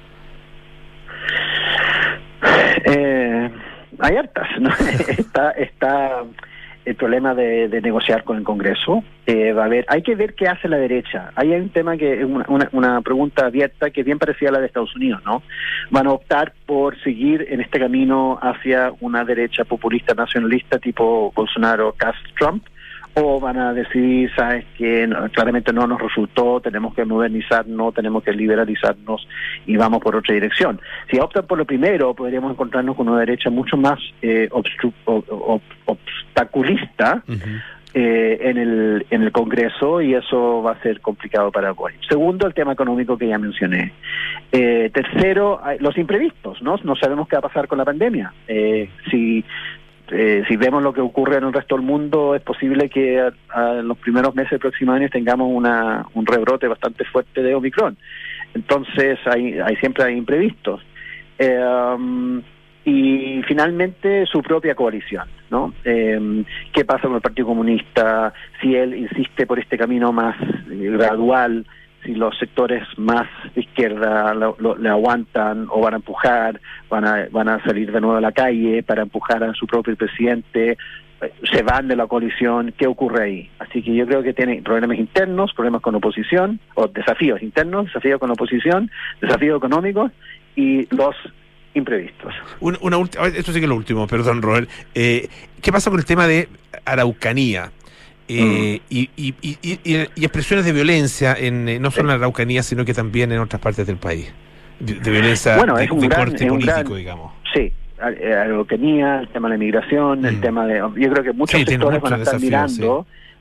Eh, hay hartas, ¿no? está está el problema de, de negociar con el Congreso. Eh, va a haber, hay que ver qué hace la derecha. Ahí hay un tema que es una, una, una pregunta abierta que es bien parecida a la de Estados Unidos, ¿no? Van a optar por seguir en este camino hacia una derecha populista nacionalista tipo Bolsonaro, Kast, Trump, o van a decidir, sabes, que no, claramente no nos resultó, tenemos que modernizarnos, tenemos que liberalizarnos y vamos por otra dirección. Si optan por lo primero, podríamos encontrarnos con una derecha mucho más eh, obstru- ob- ob- obstaculista uh-huh. eh, en el en el Congreso, y eso va a ser complicado para Boric. Segundo, el tema económico que ya mencioné. Eh, tercero, los imprevistos, ¿no? No sabemos qué va a pasar con la pandemia. Eh, si Eh, si vemos lo que ocurre en el resto del mundo, es posible que a, a los primeros meses del próximo año tengamos una, un rebrote bastante fuerte de Omicron. Entonces, hay, hay siempre hay imprevistos. Eh, um, y finalmente, su propia coalición, ¿no? Eh, ¿Qué pasa con el Partido Comunista? Si él insiste por este camino más eh, gradual, si los sectores más de izquierda lo, lo, le aguantan o van a empujar, van a van a salir de nuevo a la calle para empujar a su propio presidente, se van de la coalición, ¿qué ocurre ahí? Así que yo creo que tiene problemas internos, problemas con oposición, o desafíos internos, desafíos con oposición, desafíos económicos y los imprevistos. Una, una última, esto sí que es lo último, perdón, Robert. Eh, ¿Qué pasa con el tema de Araucanía? Eh, mm. y, y, y, y, y expresiones de violencia en eh, no solo en la Araucanía, sino que también en otras partes del país, de, de violencia bueno, de, es un de gran, corte es un político, gran, digamos. Sí, Araucanía, el tema de la inmigración, mm. el tema de, yo creo que muchos sí, sectores van a estar mirando, sí.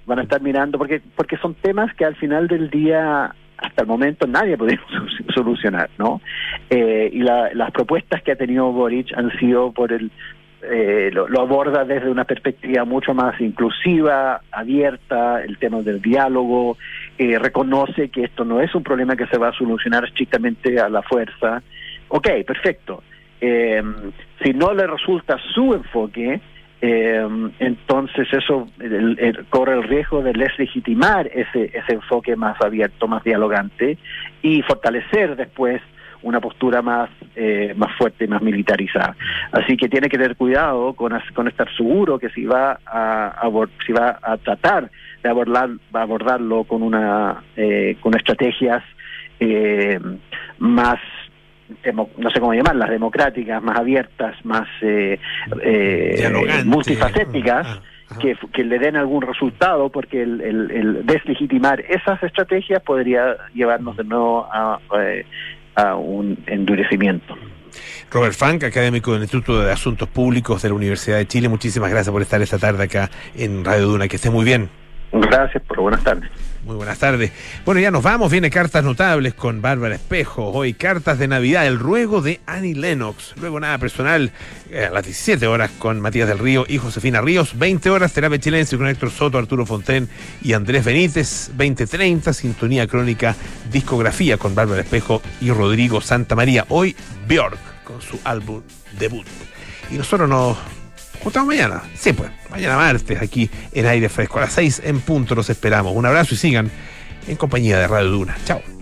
van a estar mirando, porque porque son temas que al final del día, hasta el momento, nadie ha podido solucionar, ¿no? Eh, y la, las propuestas que ha tenido Boric han sido por el... Eh, lo, lo aborda desde una perspectiva mucho más inclusiva, abierta, el tema del diálogo, eh, reconoce que esto no es un problema que se va a solucionar estrictamente a la fuerza. Ok, perfecto. Eh, si no le resulta su enfoque, eh, entonces eso el, el, corre el riesgo de deslegitimar ese, ese enfoque más abierto, más dialogante, y fortalecer después una postura más eh, más fuerte y más militarizada. Así que tiene que tener cuidado con, con estar seguro que si va a, a si va a tratar de abordar va a abordarlo con una eh, con estrategias eh, más demo, no sé cómo llamarlas, democráticas, más abiertas, más eh, eh, multifacéticas. Ah. Que, que le den algún resultado, porque el, el, el deslegitimar esas estrategias podría llevarnos de nuevo a, a, a un endurecimiento. Robert Funk, académico del Instituto de Asuntos Públicos de la Universidad de Chile, muchísimas gracias por estar esta tarde acá en Radio Duna. Que esté muy bien. Gracias, por buenas tardes. Muy buenas tardes. Bueno, ya nos vamos. Viene Cartas Notables con Bárbara Espejo. Hoy Cartas de Navidad, el ruego de Annie Lennox. Luego Nada Personal eh, a las diecisiete horas con Matías del Río y Josefina Ríos. veinte horas Terapia Chilense con Héctor Soto, Arturo Fonten y Andrés Benítez. veinte treinta Sintonía Crónica Discografía con Bárbara Espejo y Rodrigo Santamaría. Hoy Björk con su álbum debut. Y nosotros nos juntamos mañana. Sí, pues, mañana martes aquí en Aire Fresco. A las seis en punto los esperamos. Un abrazo y sigan en compañía de Radio Duna. Chao.